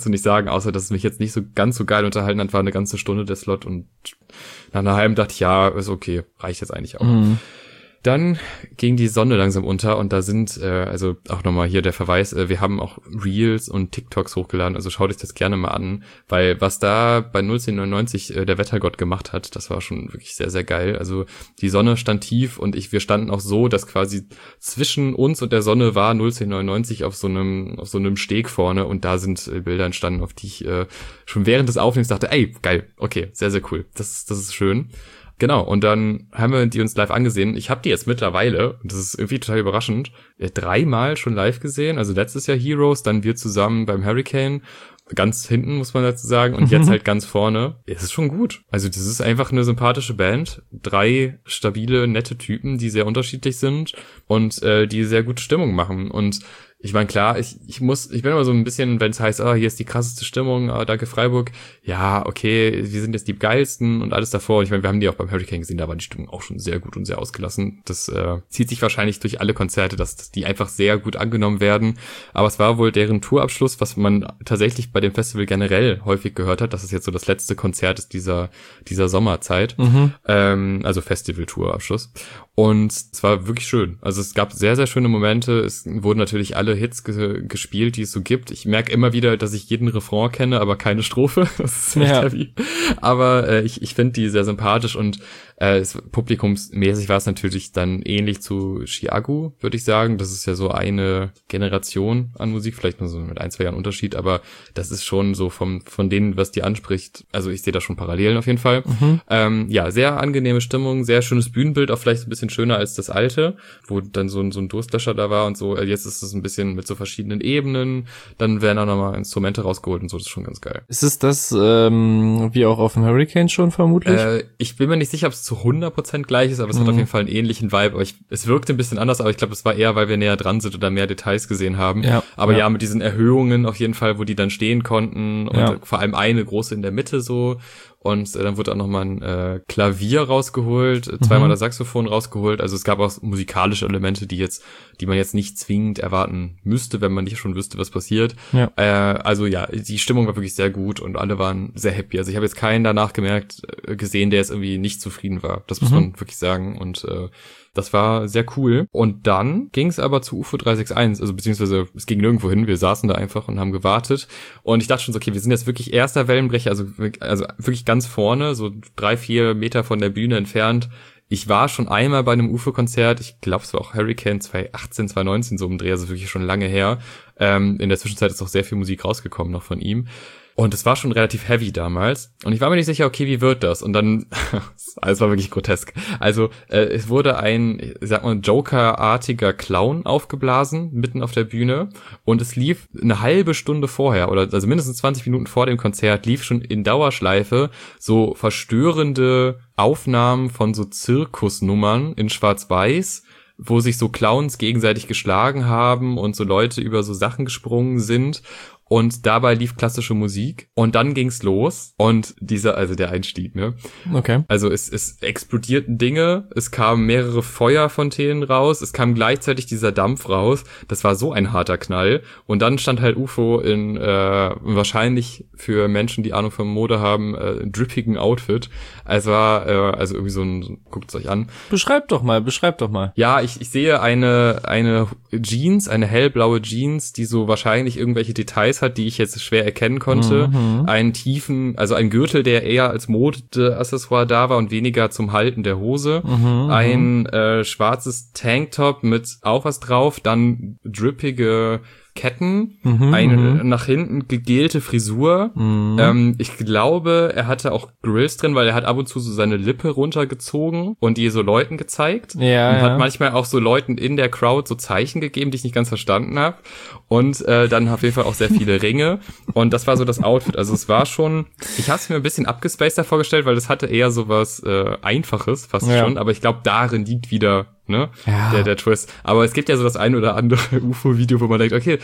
außer dass es mich jetzt nicht so ganz so geil unterhalten hat, war eine ganze Stunde der Slot und nach einer halben dachte ich, ja, ist okay, reicht jetzt eigentlich auch. Mhm. Dann ging die Sonne langsam unter und da sind, äh, also auch nochmal hier der Verweis, äh, wir haben auch Reels und TikToks hochgeladen, also schaut euch das gerne mal an, weil was da bei null zehn neunundneunzig äh, der Wettergott gemacht hat, das war schon wirklich sehr, sehr geil. Also die Sonne stand tief und ich, wir standen auch so, dass quasi zwischen uns und der Sonne war null zehn neunundneunzig auf so einem, auf so einem Steg vorne und da sind äh, Bilder entstanden, auf die ich äh, schon während des Aufnehmens dachte, ey, geil, okay, sehr, sehr cool, das, das ist schön. Genau, und dann haben wir die uns live angesehen. Ich habe die jetzt mittlerweile, und das ist irgendwie total überraschend, dreimal schon live gesehen. Also letztes Jahr Heroes, dann wir zusammen beim Hurricane, ganz hinten muss man dazu sagen, und mhm. jetzt halt ganz vorne. Es ist schon gut. Also das ist einfach eine sympathische Band. Drei stabile, nette Typen, die sehr unterschiedlich sind und äh, die sehr gute Stimmung machen. Und ich meine, klar, ich ich muss, ich bin immer so ein bisschen, wenn es heißt, ah, hier ist die krasseste Stimmung, ah, danke Freiburg. Ja, okay, wir sind jetzt die geilsten und alles davor. Und ich meine, wir haben die auch beim Hurricane gesehen, da war die Stimmung auch schon sehr gut und sehr ausgelassen. Das äh, zieht sich wahrscheinlich durch alle Konzerte, dass, dass die einfach sehr gut angenommen werden. Aber es war wohl deren Tourabschluss, was man tatsächlich bei dem Festival generell häufig gehört hat, dass es jetzt so das letzte Konzert ist dieser dieser Sommerzeit. Mhm. Ähm, also Festival-Tourabschluss. Und es war wirklich schön. Also es gab sehr, sehr schöne Momente. Es wurden natürlich alle Hits ge- gespielt, die es so gibt. Ich merke immer wieder, dass ich jeden Refrain kenne, aber keine Strophe. Das ist echt ja. heavy. Aber äh, ich, ich finde die sehr sympathisch und äh, publikumsmäßig war es natürlich dann ähnlich zu Chiago, würde ich sagen. Das ist ja so eine Generation an Musik, vielleicht nur so mit ein, zwei Jahren Unterschied, aber das ist schon so vom von denen, was die anspricht. Also ich sehe da schon Parallelen auf jeden Fall. Mhm. Ähm, ja, sehr angenehme Stimmung, sehr schönes Bühnenbild, auch vielleicht ein bisschen schöner als das alte, wo dann so ein, so ein Durstlöscher da war und so. Jetzt ist es ein bisschen mit so verschiedenen Ebenen. Dann werden auch nochmal Instrumente rausgeholt und so. Das ist schon ganz geil. Ist es das ähm, wie auch auf dem Hurricane schon vermutlich? Äh, ich bin mir nicht sicher, ob es zu hundert Prozent gleich ist, aber es mhm. hat auf jeden Fall einen ähnlichen Vibe. Aber ich, es wirkte ein bisschen anders, aber ich glaube, es war eher, weil wir näher dran sind oder mehr Details gesehen haben. Ja, aber ja. ja, mit diesen Erhöhungen auf jeden Fall, wo die dann stehen konnten und ja. vor allem eine große in der Mitte so. Und äh, dann wurde auch nochmal ein äh, Klavier rausgeholt, äh, zweimal mhm. das Saxophon rausgeholt. Also es gab auch musikalische Elemente, die jetzt, die man jetzt nicht zwingend erwarten müsste, wenn man nicht schon wüsste, was passiert. Ja. Äh, also ja, die Stimmung war wirklich sehr gut und alle waren sehr happy. Also ich habe jetzt keinen danach gemerkt, äh, gesehen, der jetzt irgendwie nicht zufrieden war. Das muss mhm. man wirklich sagen. Und äh, das war sehr cool. Und dann ging es aber zu U F O drei sechs eins, also beziehungsweise es ging nirgendwo hin. Wir saßen da einfach und haben gewartet. Und ich dachte schon so, okay, wir sind jetzt wirklich erster Wellenbrecher, also, also wirklich ganz vorne, so drei, vier Meter von der Bühne entfernt. Ich war schon einmal bei einem U F O-Konzert, ich glaube, es war auch Hurricane zwanzig achtzehn, zwanzig neunzehn so im Dreh, also wirklich schon lange her. Ähm, in der Zwischenzeit ist auch sehr viel Musik rausgekommen noch von ihm. Und es war schon relativ heavy damals. Und ich war mir nicht sicher, okay, wie wird das? Und dann, es war wirklich grotesk. Also äh, es wurde ein, ich sag mal, Joker-artiger Clown aufgeblasen, mitten auf der Bühne. Und es lief eine halbe Stunde vorher, oder also mindestens zwanzig Minuten vor dem Konzert, lief schon in Dauerschleife so verstörende Aufnahmen von so Zirkusnummern in Schwarz-Weiß, wo sich so Clowns gegenseitig geschlagen haben und so Leute über so Sachen gesprungen sind. Und dabei lief klassische Musik und dann ging's los und dieser, also der Einstieg, ne? Okay. Also es, es explodierten Dinge, es kamen mehrere Feuerfontänen raus, es kam gleichzeitig dieser Dampf raus. Das war so ein harter Knall. Und dann stand halt U F O in äh, wahrscheinlich für Menschen, die Ahnung von Mode haben, äh, drippigen Outfit. Also war äh, also irgendwie so ein, guckt's euch an. Beschreib doch mal, beschreib doch mal. Ja, ich, ich sehe eine eine Jeans, eine hellblaue Jeans, die so wahrscheinlich irgendwelche Details hat, die ich jetzt schwer erkennen konnte. Mhm. Einen tiefen, also ein Gürtel, der eher als Modeaccessoire da war und weniger zum Halten der Hose. Mhm. Ein äh, schwarzes Tanktop mit auch was drauf, dann drippige Ketten, mhm, eine mhm. nach hinten gegelte Frisur. Mhm. Ähm, ich glaube, er hatte auch Grills drin, weil er hat ab und zu so seine Lippe runtergezogen und die so Leuten gezeigt. Ja, und ja. hat manchmal auch so Leuten in der Crowd so Zeichen gegeben, die ich nicht ganz verstanden habe. Und äh, dann auf jeden Fall auch sehr viele Ringe. Und das war so das Outfit. Also es war schon, ich habe es mir ein bisschen abgespaceder vorgestellt, weil das hatte eher so was äh, Einfaches fast ja. schon. Aber ich glaube, darin liegt wieder ne, ja. der der Twist. Aber es gibt ja so das ein oder andere U F O-Video, wo man denkt, okay,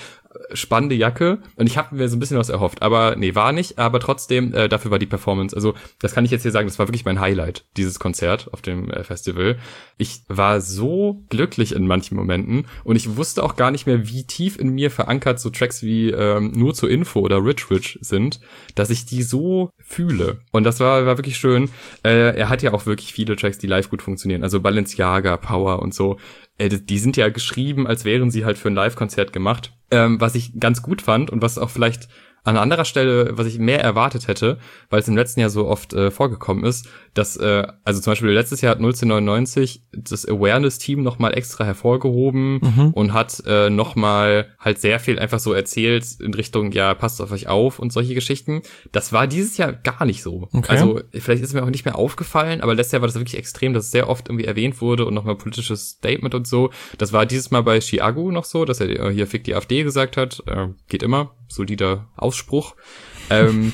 spannende Jacke und ich habe mir so ein bisschen was erhofft, aber nee, war nicht, aber trotzdem, äh, dafür war die Performance, also das kann ich jetzt hier sagen, das war wirklich mein Highlight, dieses Konzert auf dem äh, Festival. Ich war so glücklich in manchen Momenten und ich wusste auch gar nicht mehr, wie tief in mir verankert so Tracks wie ähm, Nur zur Info oder Rich Rich sind, dass ich die so fühle und das war, war wirklich schön. Äh, er hat ja auch wirklich viele Tracks, die live gut funktionieren, also Balenciaga, Power und so. Die sind ja geschrieben, als wären sie halt für ein Live-Konzert gemacht. Ähm, was ich ganz gut fand und was auch vielleicht an anderer Stelle, was ich mehr erwartet hätte, weil es im letzten Jahr so oft äh, vorgekommen ist, dass, äh, also zum Beispiel letztes Jahr hat null zehn neunundneunzig das Awareness-Team nochmal extra hervorgehoben mhm. und hat äh, nochmal halt sehr viel einfach so erzählt in Richtung, ja, passt auf euch auf und solche Geschichten. Das war dieses Jahr gar nicht so. Okay. Also vielleicht ist es mir auch nicht mehr aufgefallen, aber letztes Jahr war das wirklich extrem, dass es sehr oft irgendwie erwähnt wurde und nochmal politisches Statement und so. Das war dieses Mal bei Chiago noch so, dass er äh, hier Fick die AfD gesagt hat. Äh, geht immer. Solider Ausspruch. ähm,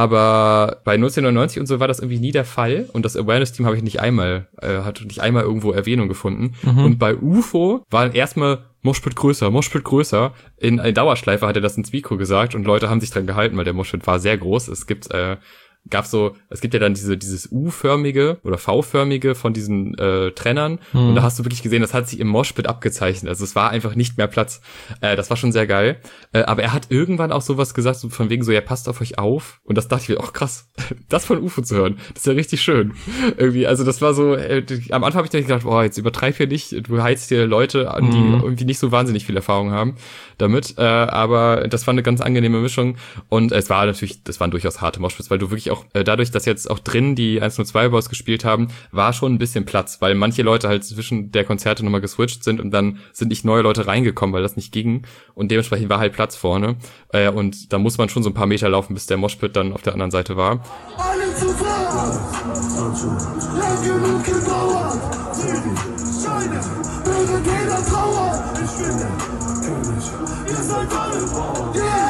aber bei null zehn neunundneunzig und so war das irgendwie nie der Fall und das Awareness-Team habe ich nicht einmal, äh, hat nicht einmal irgendwo Erwähnung gefunden. Mhm. Und bei U F O war erstmal Moshpit größer, Moshpit größer. In, in Dauerschleife hat er das ins Mikro gesagt und Leute haben sich dran gehalten, weil der Moshpit war sehr groß. Es gibt äh, gab so, es gibt ja dann diese dieses U-förmige oder V-förmige von diesen äh, Trennern hm. und da hast du wirklich gesehen, das hat sich im Moshpit abgezeichnet, also es war einfach nicht mehr Platz. Äh, das war schon sehr geil. Äh, aber er hat irgendwann auch sowas gesagt, so von wegen so, ja, passt auf euch auf. Und das dachte ich mir, ach krass, das von U F O zu hören, das ist ja richtig schön. Irgendwie, also das war so, äh, am Anfang habe ich gedacht, boah, jetzt übertreib hier nicht, du heizt hier Leute an, die hm. irgendwie nicht so wahnsinnig viel Erfahrung haben damit, äh, aber das war eine ganz angenehme Mischung und es war natürlich, das waren durchaus harte Moshpits, weil du wirklich auch äh, dadurch, dass jetzt auch drin die eins null zwei Boys gespielt haben, war schon ein bisschen Platz, weil manche Leute halt zwischen der Konzerte nochmal geswitcht sind und dann sind nicht neue Leute reingekommen, weil das nicht ging und dementsprechend war halt Platz vorne äh, und da muss man schon so ein paar Meter laufen, bis der Moshpit dann auf der anderen Seite war. Alle zusammen! Lang genug gedauert! Scheine! Böse Kinder Trauer! Ich bin der König! Ihr seid alle Frauen! Yeah!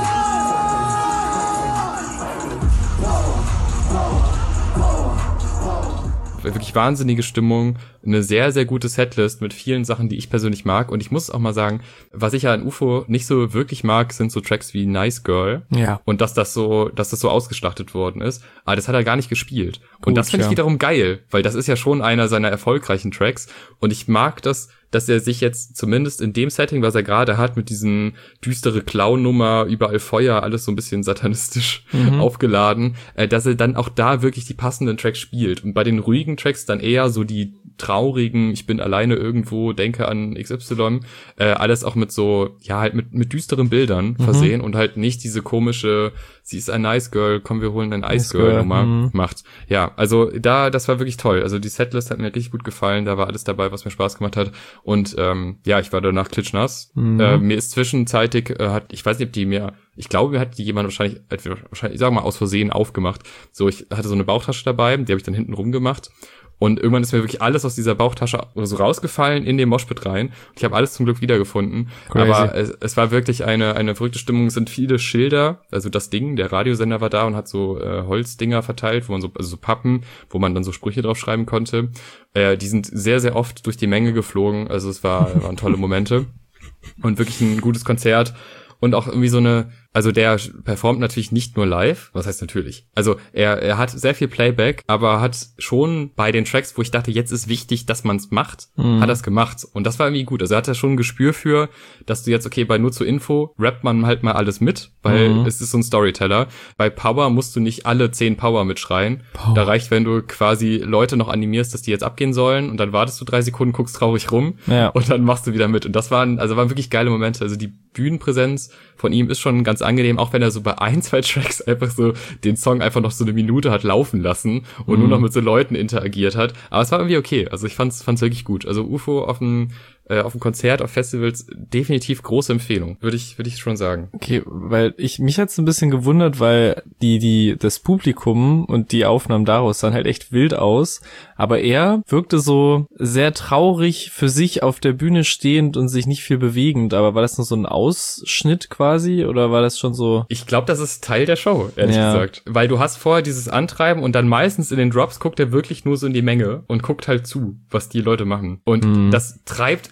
Wirklich wahnsinnige Stimmung, eine sehr, sehr gute Setlist mit vielen Sachen, die ich persönlich mag. Und ich muss auch mal sagen, was ich ja an U F O nicht so wirklich mag, sind so Tracks wie Nice Girl. Ja. Und dass das so, dass das so ausgeschlachtet worden ist. Aber das hat er gar nicht gespielt. Gut, und das finde ja. ich wiederum geil, weil das ist ja schon einer seiner erfolgreichen Tracks. Und ich mag das, dass er sich jetzt zumindest in dem Setting, was er gerade hat, mit diesen düstere Clown-Nummer, überall Feuer, alles so ein bisschen satanistisch mhm. aufgeladen, äh, dass er dann auch da wirklich die passenden Tracks spielt. Und bei den ruhigen Tracks dann eher so die traurigen, ich bin alleine irgendwo, denke an X Y, äh, alles auch mit so, ja, halt mit mit düsteren Bildern mhm. versehen und halt nicht diese komische, sie ist ein Nice Girl, komm, wir holen ein Ice Girl Nummer mhm. macht. Ja, also da, das war wirklich toll. Also die Setlist hat mir richtig gut gefallen, da war alles dabei, was mir Spaß gemacht hat. Und ähm, ja, ich war danach klitschnass. Mhm. Äh, mir ist zwischenzeitig, äh, hat, ich weiß nicht, ob die mir, ich glaube, mir hat die jemand wahrscheinlich, wahrscheinlich, ich sag mal, aus Versehen aufgemacht. So, ich hatte so eine Bauchtasche dabei, die habe ich dann hinten rumgemacht. Und irgendwann ist mir wirklich alles aus dieser Bauchtasche so rausgefallen in den Moshpit rein. Und ich habe alles zum Glück wiedergefunden. Crazy. Aber es, es war wirklich eine eine verrückte Stimmung. Es sind viele Schilder. Also das Ding, der Radiosender war da und hat so äh, Holzdinger verteilt, wo man so, also so Pappen, wo man dann so Sprüche drauf schreiben konnte. Äh, die sind sehr, sehr oft durch die Menge geflogen. Also es war, waren tolle Momente. Und wirklich ein gutes Konzert. Und auch irgendwie so eine, also der performt natürlich nicht nur live, was heißt natürlich, also er er hat sehr viel Playback, aber hat schon bei den Tracks, wo ich dachte, jetzt ist wichtig, dass man es macht, mhm. hat er es gemacht und das war irgendwie gut, also er hatte schon ein Gespür für, dass du jetzt, okay, bei Nur zur Info rappt man halt mal alles mit, weil mhm. es ist so ein Storyteller, bei Power musst du nicht alle zehn Power mitschreien, Power. Da reicht, wenn du quasi Leute noch animierst, dass die jetzt abgehen sollen und dann wartest du drei Sekunden, guckst traurig rum ja. und dann machst du wieder mit und das waren, also waren wirklich geile Momente, also die Bühnenpräsenz von ihm ist schon ganz angenehm, auch wenn er so bei ein, zwei Tracks einfach so den Song einfach noch so eine Minute hat laufen lassen und mhm. nur noch mit so Leuten interagiert hat. Aber es war irgendwie okay. Also ich fand's, fand's wirklich gut. Also U F O auf dem äh, auf dem Konzert, auf Festivals, definitiv große Empfehlung. Würde ich, würde ich schon sagen. Okay, weil ich, mich hat's ein bisschen gewundert, weil die, die, das Publikum und die Aufnahmen daraus sahen halt echt wild aus. Aber er wirkte so sehr traurig für sich auf der Bühne stehend und sich nicht viel bewegend. Aber war das nur so ein Ausschnitt quasi oder war das schon so? Ich glaube, das ist Teil der Show, ehrlich ja. gesagt. Weil du hast vorher dieses Antreiben und dann meistens in den Drops guckt er wirklich nur so in die Menge und guckt halt zu, was die Leute machen. Und mhm. das treibt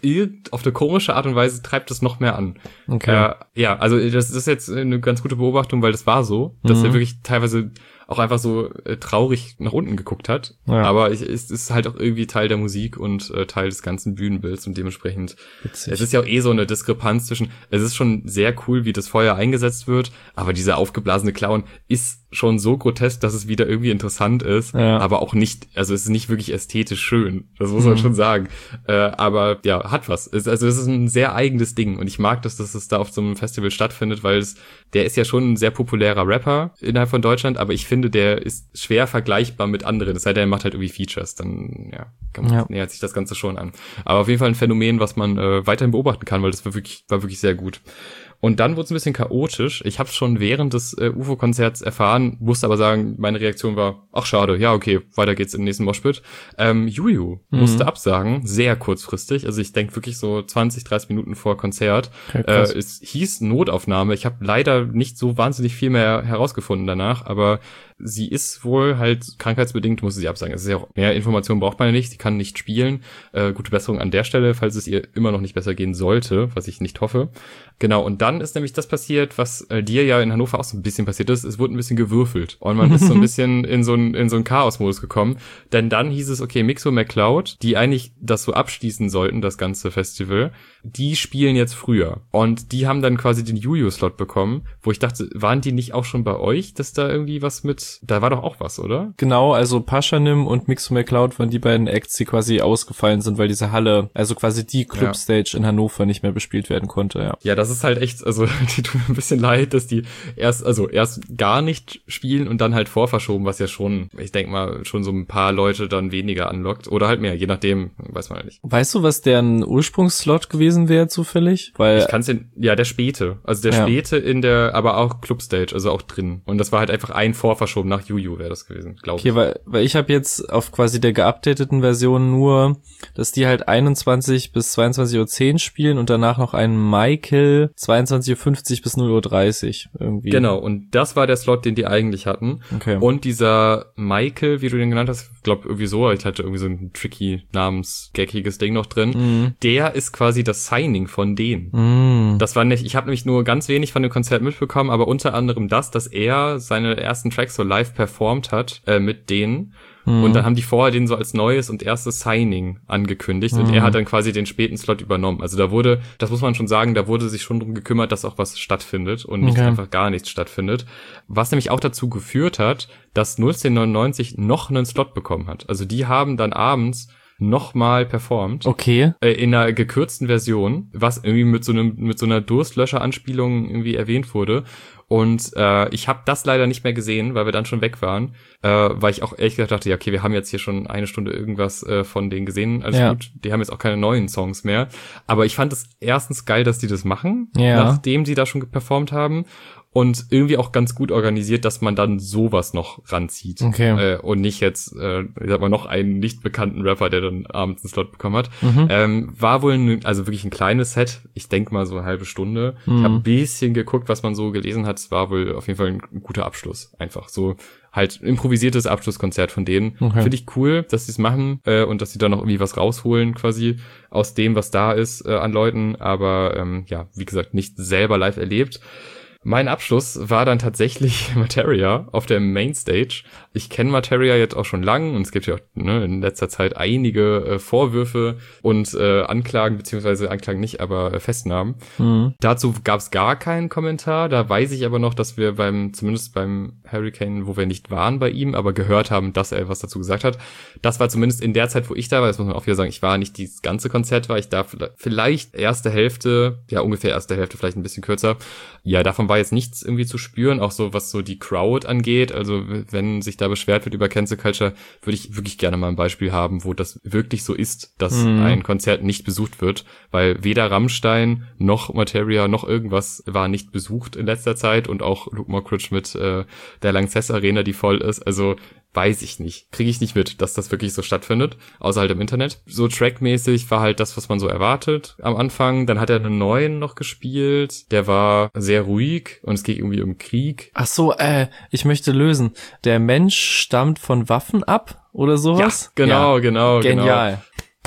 irgend, auf eine komische Art und Weise treibt es noch mehr an. Okay. Äh, ja, also das ist jetzt eine ganz gute Beobachtung, weil das war so, dass Mhm. er wirklich teilweise auch einfach so äh, traurig nach unten geguckt hat. Ja. Aber ich, es ist halt auch irgendwie Teil der Musik und äh, Teil des ganzen Bühnenbilds und dementsprechend, Witzig. es ist ja auch eh so eine Diskrepanz zwischen, es ist schon sehr cool, wie das Feuer eingesetzt wird, aber dieser aufgeblasene Clown ist schon so grotesk, dass es wieder irgendwie interessant ist, Ja. aber auch nicht, also es ist nicht wirklich ästhetisch schön, das muss man Mhm. schon sagen. Äh, aber ja, hat was. Es, also es ist ein sehr eigenes Ding und ich mag das, dass es da auf so einem Festival stattfindet, weil es, der ist ja schon ein sehr populärer Rapper innerhalb von Deutschland, aber ich finde, der ist schwer vergleichbar mit anderen. Es sei denn, er macht halt irgendwie Features, dann ja, kann man, Ja. nähert sich das Ganze schon an. Aber auf jeden Fall ein Phänomen, was man äh, weiterhin beobachten kann, weil das war wirklich, war wirklich sehr gut. Und dann wurde es ein bisschen chaotisch. Ich habe schon während des äh, U F O-Konzerts erfahren, musste aber sagen, meine Reaktion war, ach schade, ja okay, weiter geht's im nächsten Moshpit. Ähm, Juju Mhm. musste absagen, sehr kurzfristig. Also ich denke wirklich so zwanzig, dreißig Minuten vor Konzert. Okay, äh, krass. es hieß Notaufnahme. Ich habe leider nicht so wahnsinnig viel mehr herausgefunden danach, aber sie ist wohl halt krankheitsbedingt, musste sie absagen. Es ist ja auch, mehr Informationen braucht man ja nicht. Sie kann nicht spielen. Äh, gute Besserung an der Stelle, falls es ihr immer noch nicht besser gehen sollte, was ich nicht hoffe. Genau, und dann ist nämlich das passiert, was äh, dir ja in Hannover auch so ein bisschen passiert ist. Es wurde ein bisschen gewürfelt und man ist so ein bisschen in so einen in so einen Chaos-Modus gekommen. Denn dann hieß es, okay, Mixo McCloud, die eigentlich das so abschließen sollten, das ganze Festival, die spielen jetzt früher. Und die haben dann quasi den Juju-Slot bekommen, wo ich dachte, waren die nicht auch schon bei euch, dass da irgendwie was mit, da war doch auch was, oder? Genau, also Paschanim und Mixo McCloud waren die beiden Acts, die quasi ausgefallen sind, weil diese Halle, also quasi die Clubstage in Hannover nicht mehr bespielt werden konnte, ja. Ja, das ist halt echt, also die tun mir ein bisschen leid, dass die erst, also erst gar nicht spielen und dann halt vorverschoben, was ja schon, ich denke mal, schon so ein paar Leute dann weniger anlockt oder halt mehr, je nachdem, weiß man halt nicht. Weißt du, was deren Ursprungsslot gewesen wäre zufällig? Weil Ich kann's den, ja, der späte, also der Ja. späte in der, aber auch Clubstage, also auch drin. Und das war halt einfach ein vorverschoben nach Juju wäre das gewesen, glaube Okay, ich. weil, weil ich habe jetzt auf quasi der geupdateten Version nur, dass die halt einundzwanzig bis zweiundzwanzig Uhr zehn spielen und danach noch einen Michael zweiundzwanzig Uhr fünfzig bis null Uhr dreißig irgendwie. Genau, und das war der Slot, den die eigentlich hatten. Okay. Und dieser Michael, wie du den genannt hast, ich glaube irgendwie so, ich hatte irgendwie so ein tricky namensgeckiges Ding noch drin, Mhm. der ist quasi das Signing von denen. Mhm. Das war nicht, ich habe nämlich nur ganz wenig von dem Konzert mitbekommen, aber unter anderem das, dass er seine ersten Tracks so live performt hat äh, mit denen. Mhm. Und dann haben die vorher den so als neues und erstes Signing angekündigt und Mhm. er hat dann quasi den späten Slot übernommen. Also da wurde, das muss man schon sagen, da wurde sich schon drum gekümmert, dass auch was stattfindet und nicht Okay. einfach gar nichts stattfindet. Was nämlich auch dazu geführt hat, dass null zehn neunundneunzig noch einen Slot bekommen hat. Also die haben dann abends nochmal performt. Okay. Äh, in einer gekürzten Version, was irgendwie mit so einem mit so einer Durstlöscher-Anspielung irgendwie erwähnt wurde. Und äh, ich habe das leider nicht mehr gesehen, weil wir dann schon weg waren, äh, weil ich auch ehrlich gesagt dachte, ja okay, wir haben jetzt hier schon eine Stunde irgendwas äh, von denen gesehen, alles Ja. gut, die haben jetzt auch keine neuen Songs mehr. Aber ich fand es erstens geil, dass die das machen, Ja. nachdem sie da schon performt haben. Und irgendwie auch ganz gut organisiert, dass man dann sowas noch ranzieht. Okay. Äh, und nicht jetzt, äh, ich sag mal, noch einen nicht bekannten Rapper, der dann abends einen Slot bekommen hat. Mhm. Ähm, war wohl, ein, also wirklich ein kleines Set. Ich denke mal so eine halbe Stunde. Mhm. Ich habe ein bisschen geguckt, was man so gelesen hat. Es war wohl auf jeden Fall ein guter Abschluss. Einfach so halt improvisiertes Abschlusskonzert von denen. Okay. Finde ich cool, dass sie es machen äh, und dass sie da noch irgendwie was rausholen quasi aus dem, was da ist äh, an Leuten. Aber ähm, ja, wie gesagt, nicht selber live erlebt. Mein Abschluss war dann tatsächlich Materia auf der Mainstage. Ich kenne Materia jetzt auch schon lang und es gibt ja auch ne, in letzter Zeit einige äh, Vorwürfe und äh, Anklagen, beziehungsweise Anklagen nicht, aber äh, Festnahmen. Mhm. Dazu gab es gar keinen Kommentar. Da weiß ich aber noch, dass wir beim, zumindest beim Hurricane, wo wir nicht waren bei ihm, aber gehört haben, dass er was dazu gesagt hat. Das war zumindest in der Zeit, wo ich da war. Das muss man auch wieder sagen, ich war nicht dieses ganze Konzert, war ich da vielleicht erste Hälfte, ja ungefähr erste Hälfte, vielleicht ein bisschen kürzer. Ja, davon war jetzt nichts irgendwie zu spüren, auch so was so die Crowd angeht. Also wenn sich da beschwert wird über Cancel Culture, würde ich wirklich gerne mal ein Beispiel haben, wo das wirklich so ist, dass Mhm. ein Konzert nicht besucht wird, weil weder Rammstein noch Materia noch irgendwas war nicht besucht in letzter Zeit und auch Luke Mockridge mit äh, der Lanxess Arena, die voll ist. Also weiß ich nicht. Kriege ich nicht mit, dass das wirklich so stattfindet, außer halt im Internet. So trackmäßig war halt das, was man so erwartet am Anfang. Dann hat er einen neuen noch gespielt. Der war sehr ruhig und es ging irgendwie um Krieg. Ach so, äh, ich möchte lösen. Der Mensch stammt von Waffen ab oder sowas? Ja, genau, Ja. genau, Genial.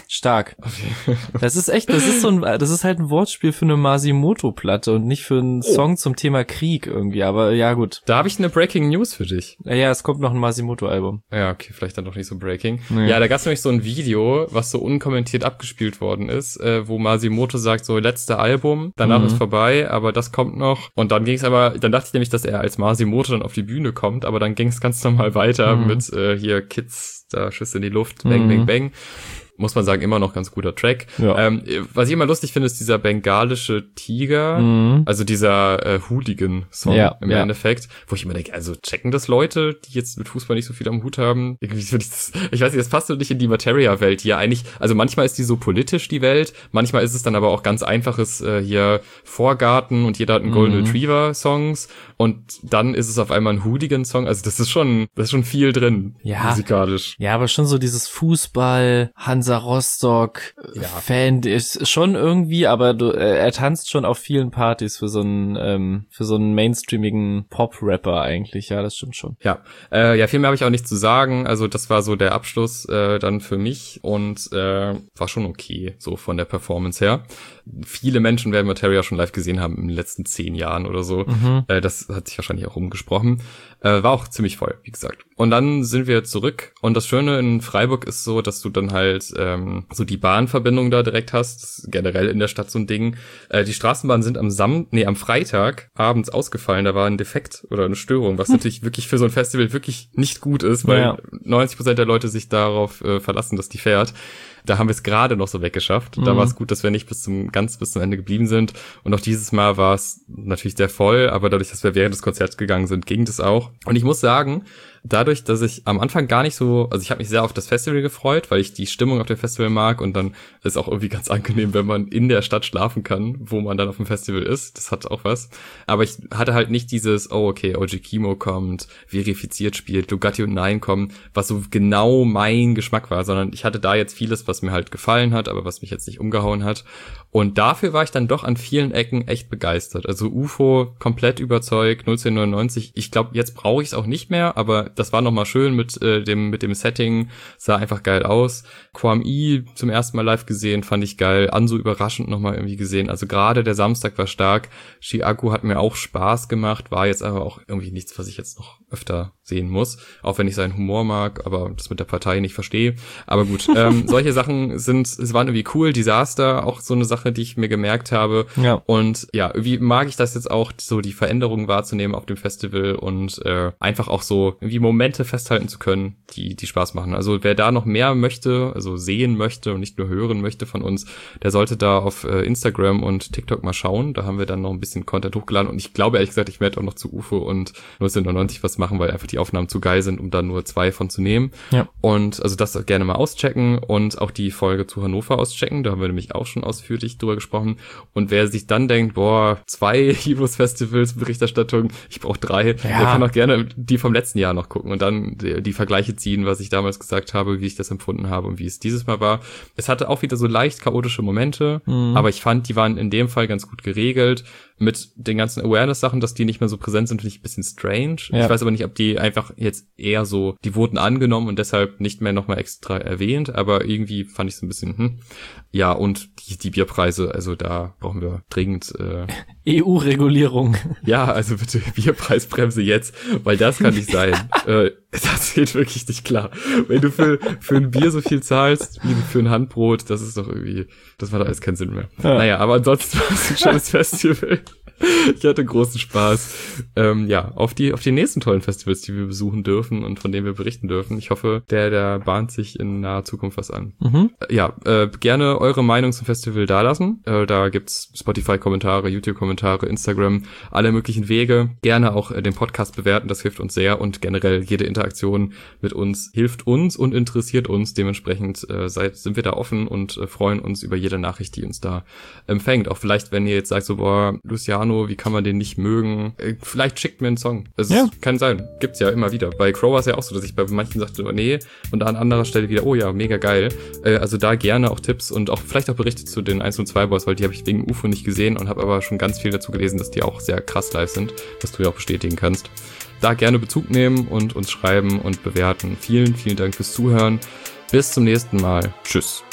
Stark. Das ist echt, das ist so ein, das ist halt ein Wortspiel für eine Masimoto-Platte und nicht für einen oh. Song zum Thema Krieg irgendwie, aber ja gut. Da habe ich eine Breaking News für dich. Ja, ja, es kommt noch ein Masimoto-Album. Ja, okay, vielleicht dann doch nicht so Breaking. Nee. Ja, da gab es nämlich so ein Video, was so unkommentiert abgespielt worden ist, äh, wo Masimoto sagt, so letzte Album, danach mhm. ist vorbei, aber das kommt noch. Und dann ging es aber, dann dachte ich nämlich, dass er als Masimoto dann auf die Bühne kommt, aber dann ging es ganz normal weiter mhm. mit äh, hier Kids, da Schüsse in die Luft, bang, mhm. bang, bang. Muss man sagen, immer noch ganz guter Track. Ja. Ähm, was ich immer lustig finde, ist dieser bengalische Tiger, mhm. also dieser äh, Hooligan-Song ja, im ja. Endeffekt, wo ich immer denke, also checken das Leute, die jetzt mit Fußball nicht so viel am Hut haben? Irgendwie finde ich das, ich weiß nicht, das passt so nicht in die Materia-Welt, die ja eigentlich, also manchmal ist die so politisch, die Welt, manchmal ist es dann aber auch ganz einfaches äh, hier Vorgarten und jeder hat einen Golden mhm. Retriever-Songs und dann ist es auf einmal ein Hooligan-Song, also das ist schon, das ist schon viel drin, ja. musikalisch. Ja, aber schon so dieses Fußball, Hansa Rostock, ja. Fan, ist schon irgendwie, aber du, äh, er tanzt schon auf vielen Partys für so einen, ähm, für so einen mainstreamigen Pop-Rapper eigentlich, ja, das stimmt schon. Ja, äh, ja, viel mehr habe ich auch nicht zu sagen, also das war so der Abschluss äh, dann für mich und äh, war schon okay, so von der Performance her. Viele Menschen werden Materia schon live gesehen haben in den letzten zehn Jahren oder so, mhm. äh, das hat sich wahrscheinlich auch rumgesprochen. Äh, war auch ziemlich voll, wie gesagt. Und dann sind wir zurück und das Schöne in Freiburg ist so, dass du dann halt ähm, so die Bahnverbindung da direkt hast. Das ist generell in der Stadt so ein Ding. Äh, die Straßenbahnen sind am Sam nee, am Freitag abends ausgefallen. Da war ein Defekt oder eine Störung, was hm. natürlich wirklich für so ein Festival wirklich nicht gut ist, weil ja. neunzig Prozent der Leute sich darauf äh, verlassen, dass die fährt. Da haben wir es gerade noch so weggeschafft. Mhm. Da war es gut, dass wir nicht bis zum ganz bis zum Ende geblieben sind. Und auch dieses Mal war es natürlich sehr voll, aber dadurch, dass wir während des Konzerts gegangen sind, ging das auch. Und ich muss sagen, dadurch, dass ich am Anfang gar nicht so, also ich habe mich sehr auf das Festival gefreut, weil ich die Stimmung auf dem Festival mag und dann ist auch irgendwie ganz angenehm, wenn man in der Stadt schlafen kann, wo man dann auf dem Festival ist. Das hat auch was. Aber ich hatte halt nicht dieses, oh okay, O G Kimo kommt, verifiziert spielt, Lugatti und Nein kommen, was so genau mein Geschmack war, sondern ich hatte da jetzt vieles, was mir halt gefallen hat, aber was mich jetzt nicht umgehauen hat. Und dafür war ich dann doch an vielen Ecken echt begeistert. Also U F O komplett überzeugt, null zehn neunundneunzig. Ich glaube, jetzt brauche ich es auch nicht mehr, aber das war nochmal schön mit äh, dem mit dem Setting, sah einfach geil aus. Kwame I zum ersten Mal live gesehen, fand ich geil. Ansu überraschend nochmal irgendwie gesehen. Also gerade der Samstag war stark. Chiago hat mir auch Spaß gemacht, war jetzt aber auch irgendwie nichts, was ich jetzt noch öfter sehen muss. Auch wenn ich seinen Humor mag, aber das mit der Partei nicht verstehe. Aber gut, ähm, solche Sachen sind, es waren irgendwie cool. Disaster, auch so eine Sache, die ich mir gemerkt habe. Ja. Und ja, irgendwie mag ich das jetzt auch, so die Veränderungen wahrzunehmen auf dem Festival und äh, einfach auch so irgendwie Momente festhalten zu können, die die Spaß machen. Also wer da noch mehr möchte, also sehen möchte und nicht nur hören möchte von uns, der sollte da auf äh, Instagram und TikTok mal schauen. Da haben wir dann noch ein bisschen Content hochgeladen und ich glaube ehrlich gesagt, ich werde auch noch zu U F O und null zehn neunundneunzig was machen, weil einfach die Aufnahmen zu geil sind, um da nur zwei von zu nehmen. Ja. Und also das gerne mal auschecken und auch die Folge zu Hannover auschecken. Da haben wir nämlich auch schon ausführlich drüber gesprochen. Und wer sich dann denkt, boah, zwei Heroes Festivals Berichterstattung, ich brauche drei, ja. der kann auch gerne die vom letzten Jahr noch gucken und dann die, die Vergleiche ziehen, was ich damals gesagt habe, wie ich das empfunden habe und wie es dieses Mal war. Es hatte auch wieder so leicht chaotische Momente, mhm. aber ich fand, die waren in dem Fall ganz gut geregelt. Mit den ganzen Awareness-Sachen, dass die nicht mehr so präsent sind, finde ich ein bisschen strange. Ja. Ich weiß aber nicht, ob die einfach jetzt eher so, die wurden angenommen und deshalb nicht mehr nochmal extra erwähnt, aber irgendwie fand ich es ein bisschen, hm. Ja, und die, die Bierpreise, also da brauchen wir dringend äh, E U-Regulierung. Ja, also bitte Bierpreisbremse jetzt, weil das kann nicht sein. äh, das geht wirklich nicht klar. Wenn du für für ein Bier so viel zahlst wie für ein Handbrot, das ist doch irgendwie, das macht doch alles keinen Sinn mehr. Ja. Naja, aber ansonsten war es ein schönes Festival. Ich hatte großen Spaß. Ähm, ja, auf die auf die nächsten tollen Festivals, die wir besuchen dürfen und von denen wir berichten dürfen. Ich hoffe, der der bahnt sich in naher Zukunft was an. Mhm. Ja, äh, gerne eure Meinung zum Festival dalassen. Äh, da gibt's Spotify-Kommentare, YouTube-Kommentare, Instagram, alle möglichen Wege. Gerne auch äh, den Podcast bewerten, das hilft uns sehr und generell jede Interaktion mit uns hilft uns und interessiert uns. Dementsprechend äh, seid, sind wir da offen und äh, freuen uns über jede Nachricht, die uns da empfängt. Auch vielleicht, wenn ihr jetzt sagt so, boah, Luciano, wie kann man den nicht mögen? Vielleicht schickt mir einen Song. Es ja. kann sein. Gibt's ja immer wieder. Bei Crow war es ja auch so, dass ich bei manchen sagte, oh, nee, und an anderer Stelle wieder, oh ja, mega geil. Äh, also da gerne auch Tipps und auch vielleicht auch Berichte zu den eins und zwei Boys, weil die habe ich wegen U F O nicht gesehen und habe aber schon ganz viel dazu gelesen, dass die auch sehr krass live sind, was du ja auch bestätigen kannst. Da gerne Bezug nehmen und uns schreiben und bewerten. Vielen, vielen Dank fürs Zuhören. Bis zum nächsten Mal. Tschüss.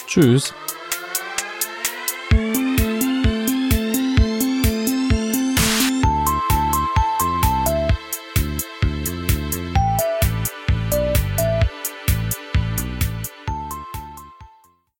Tschüss.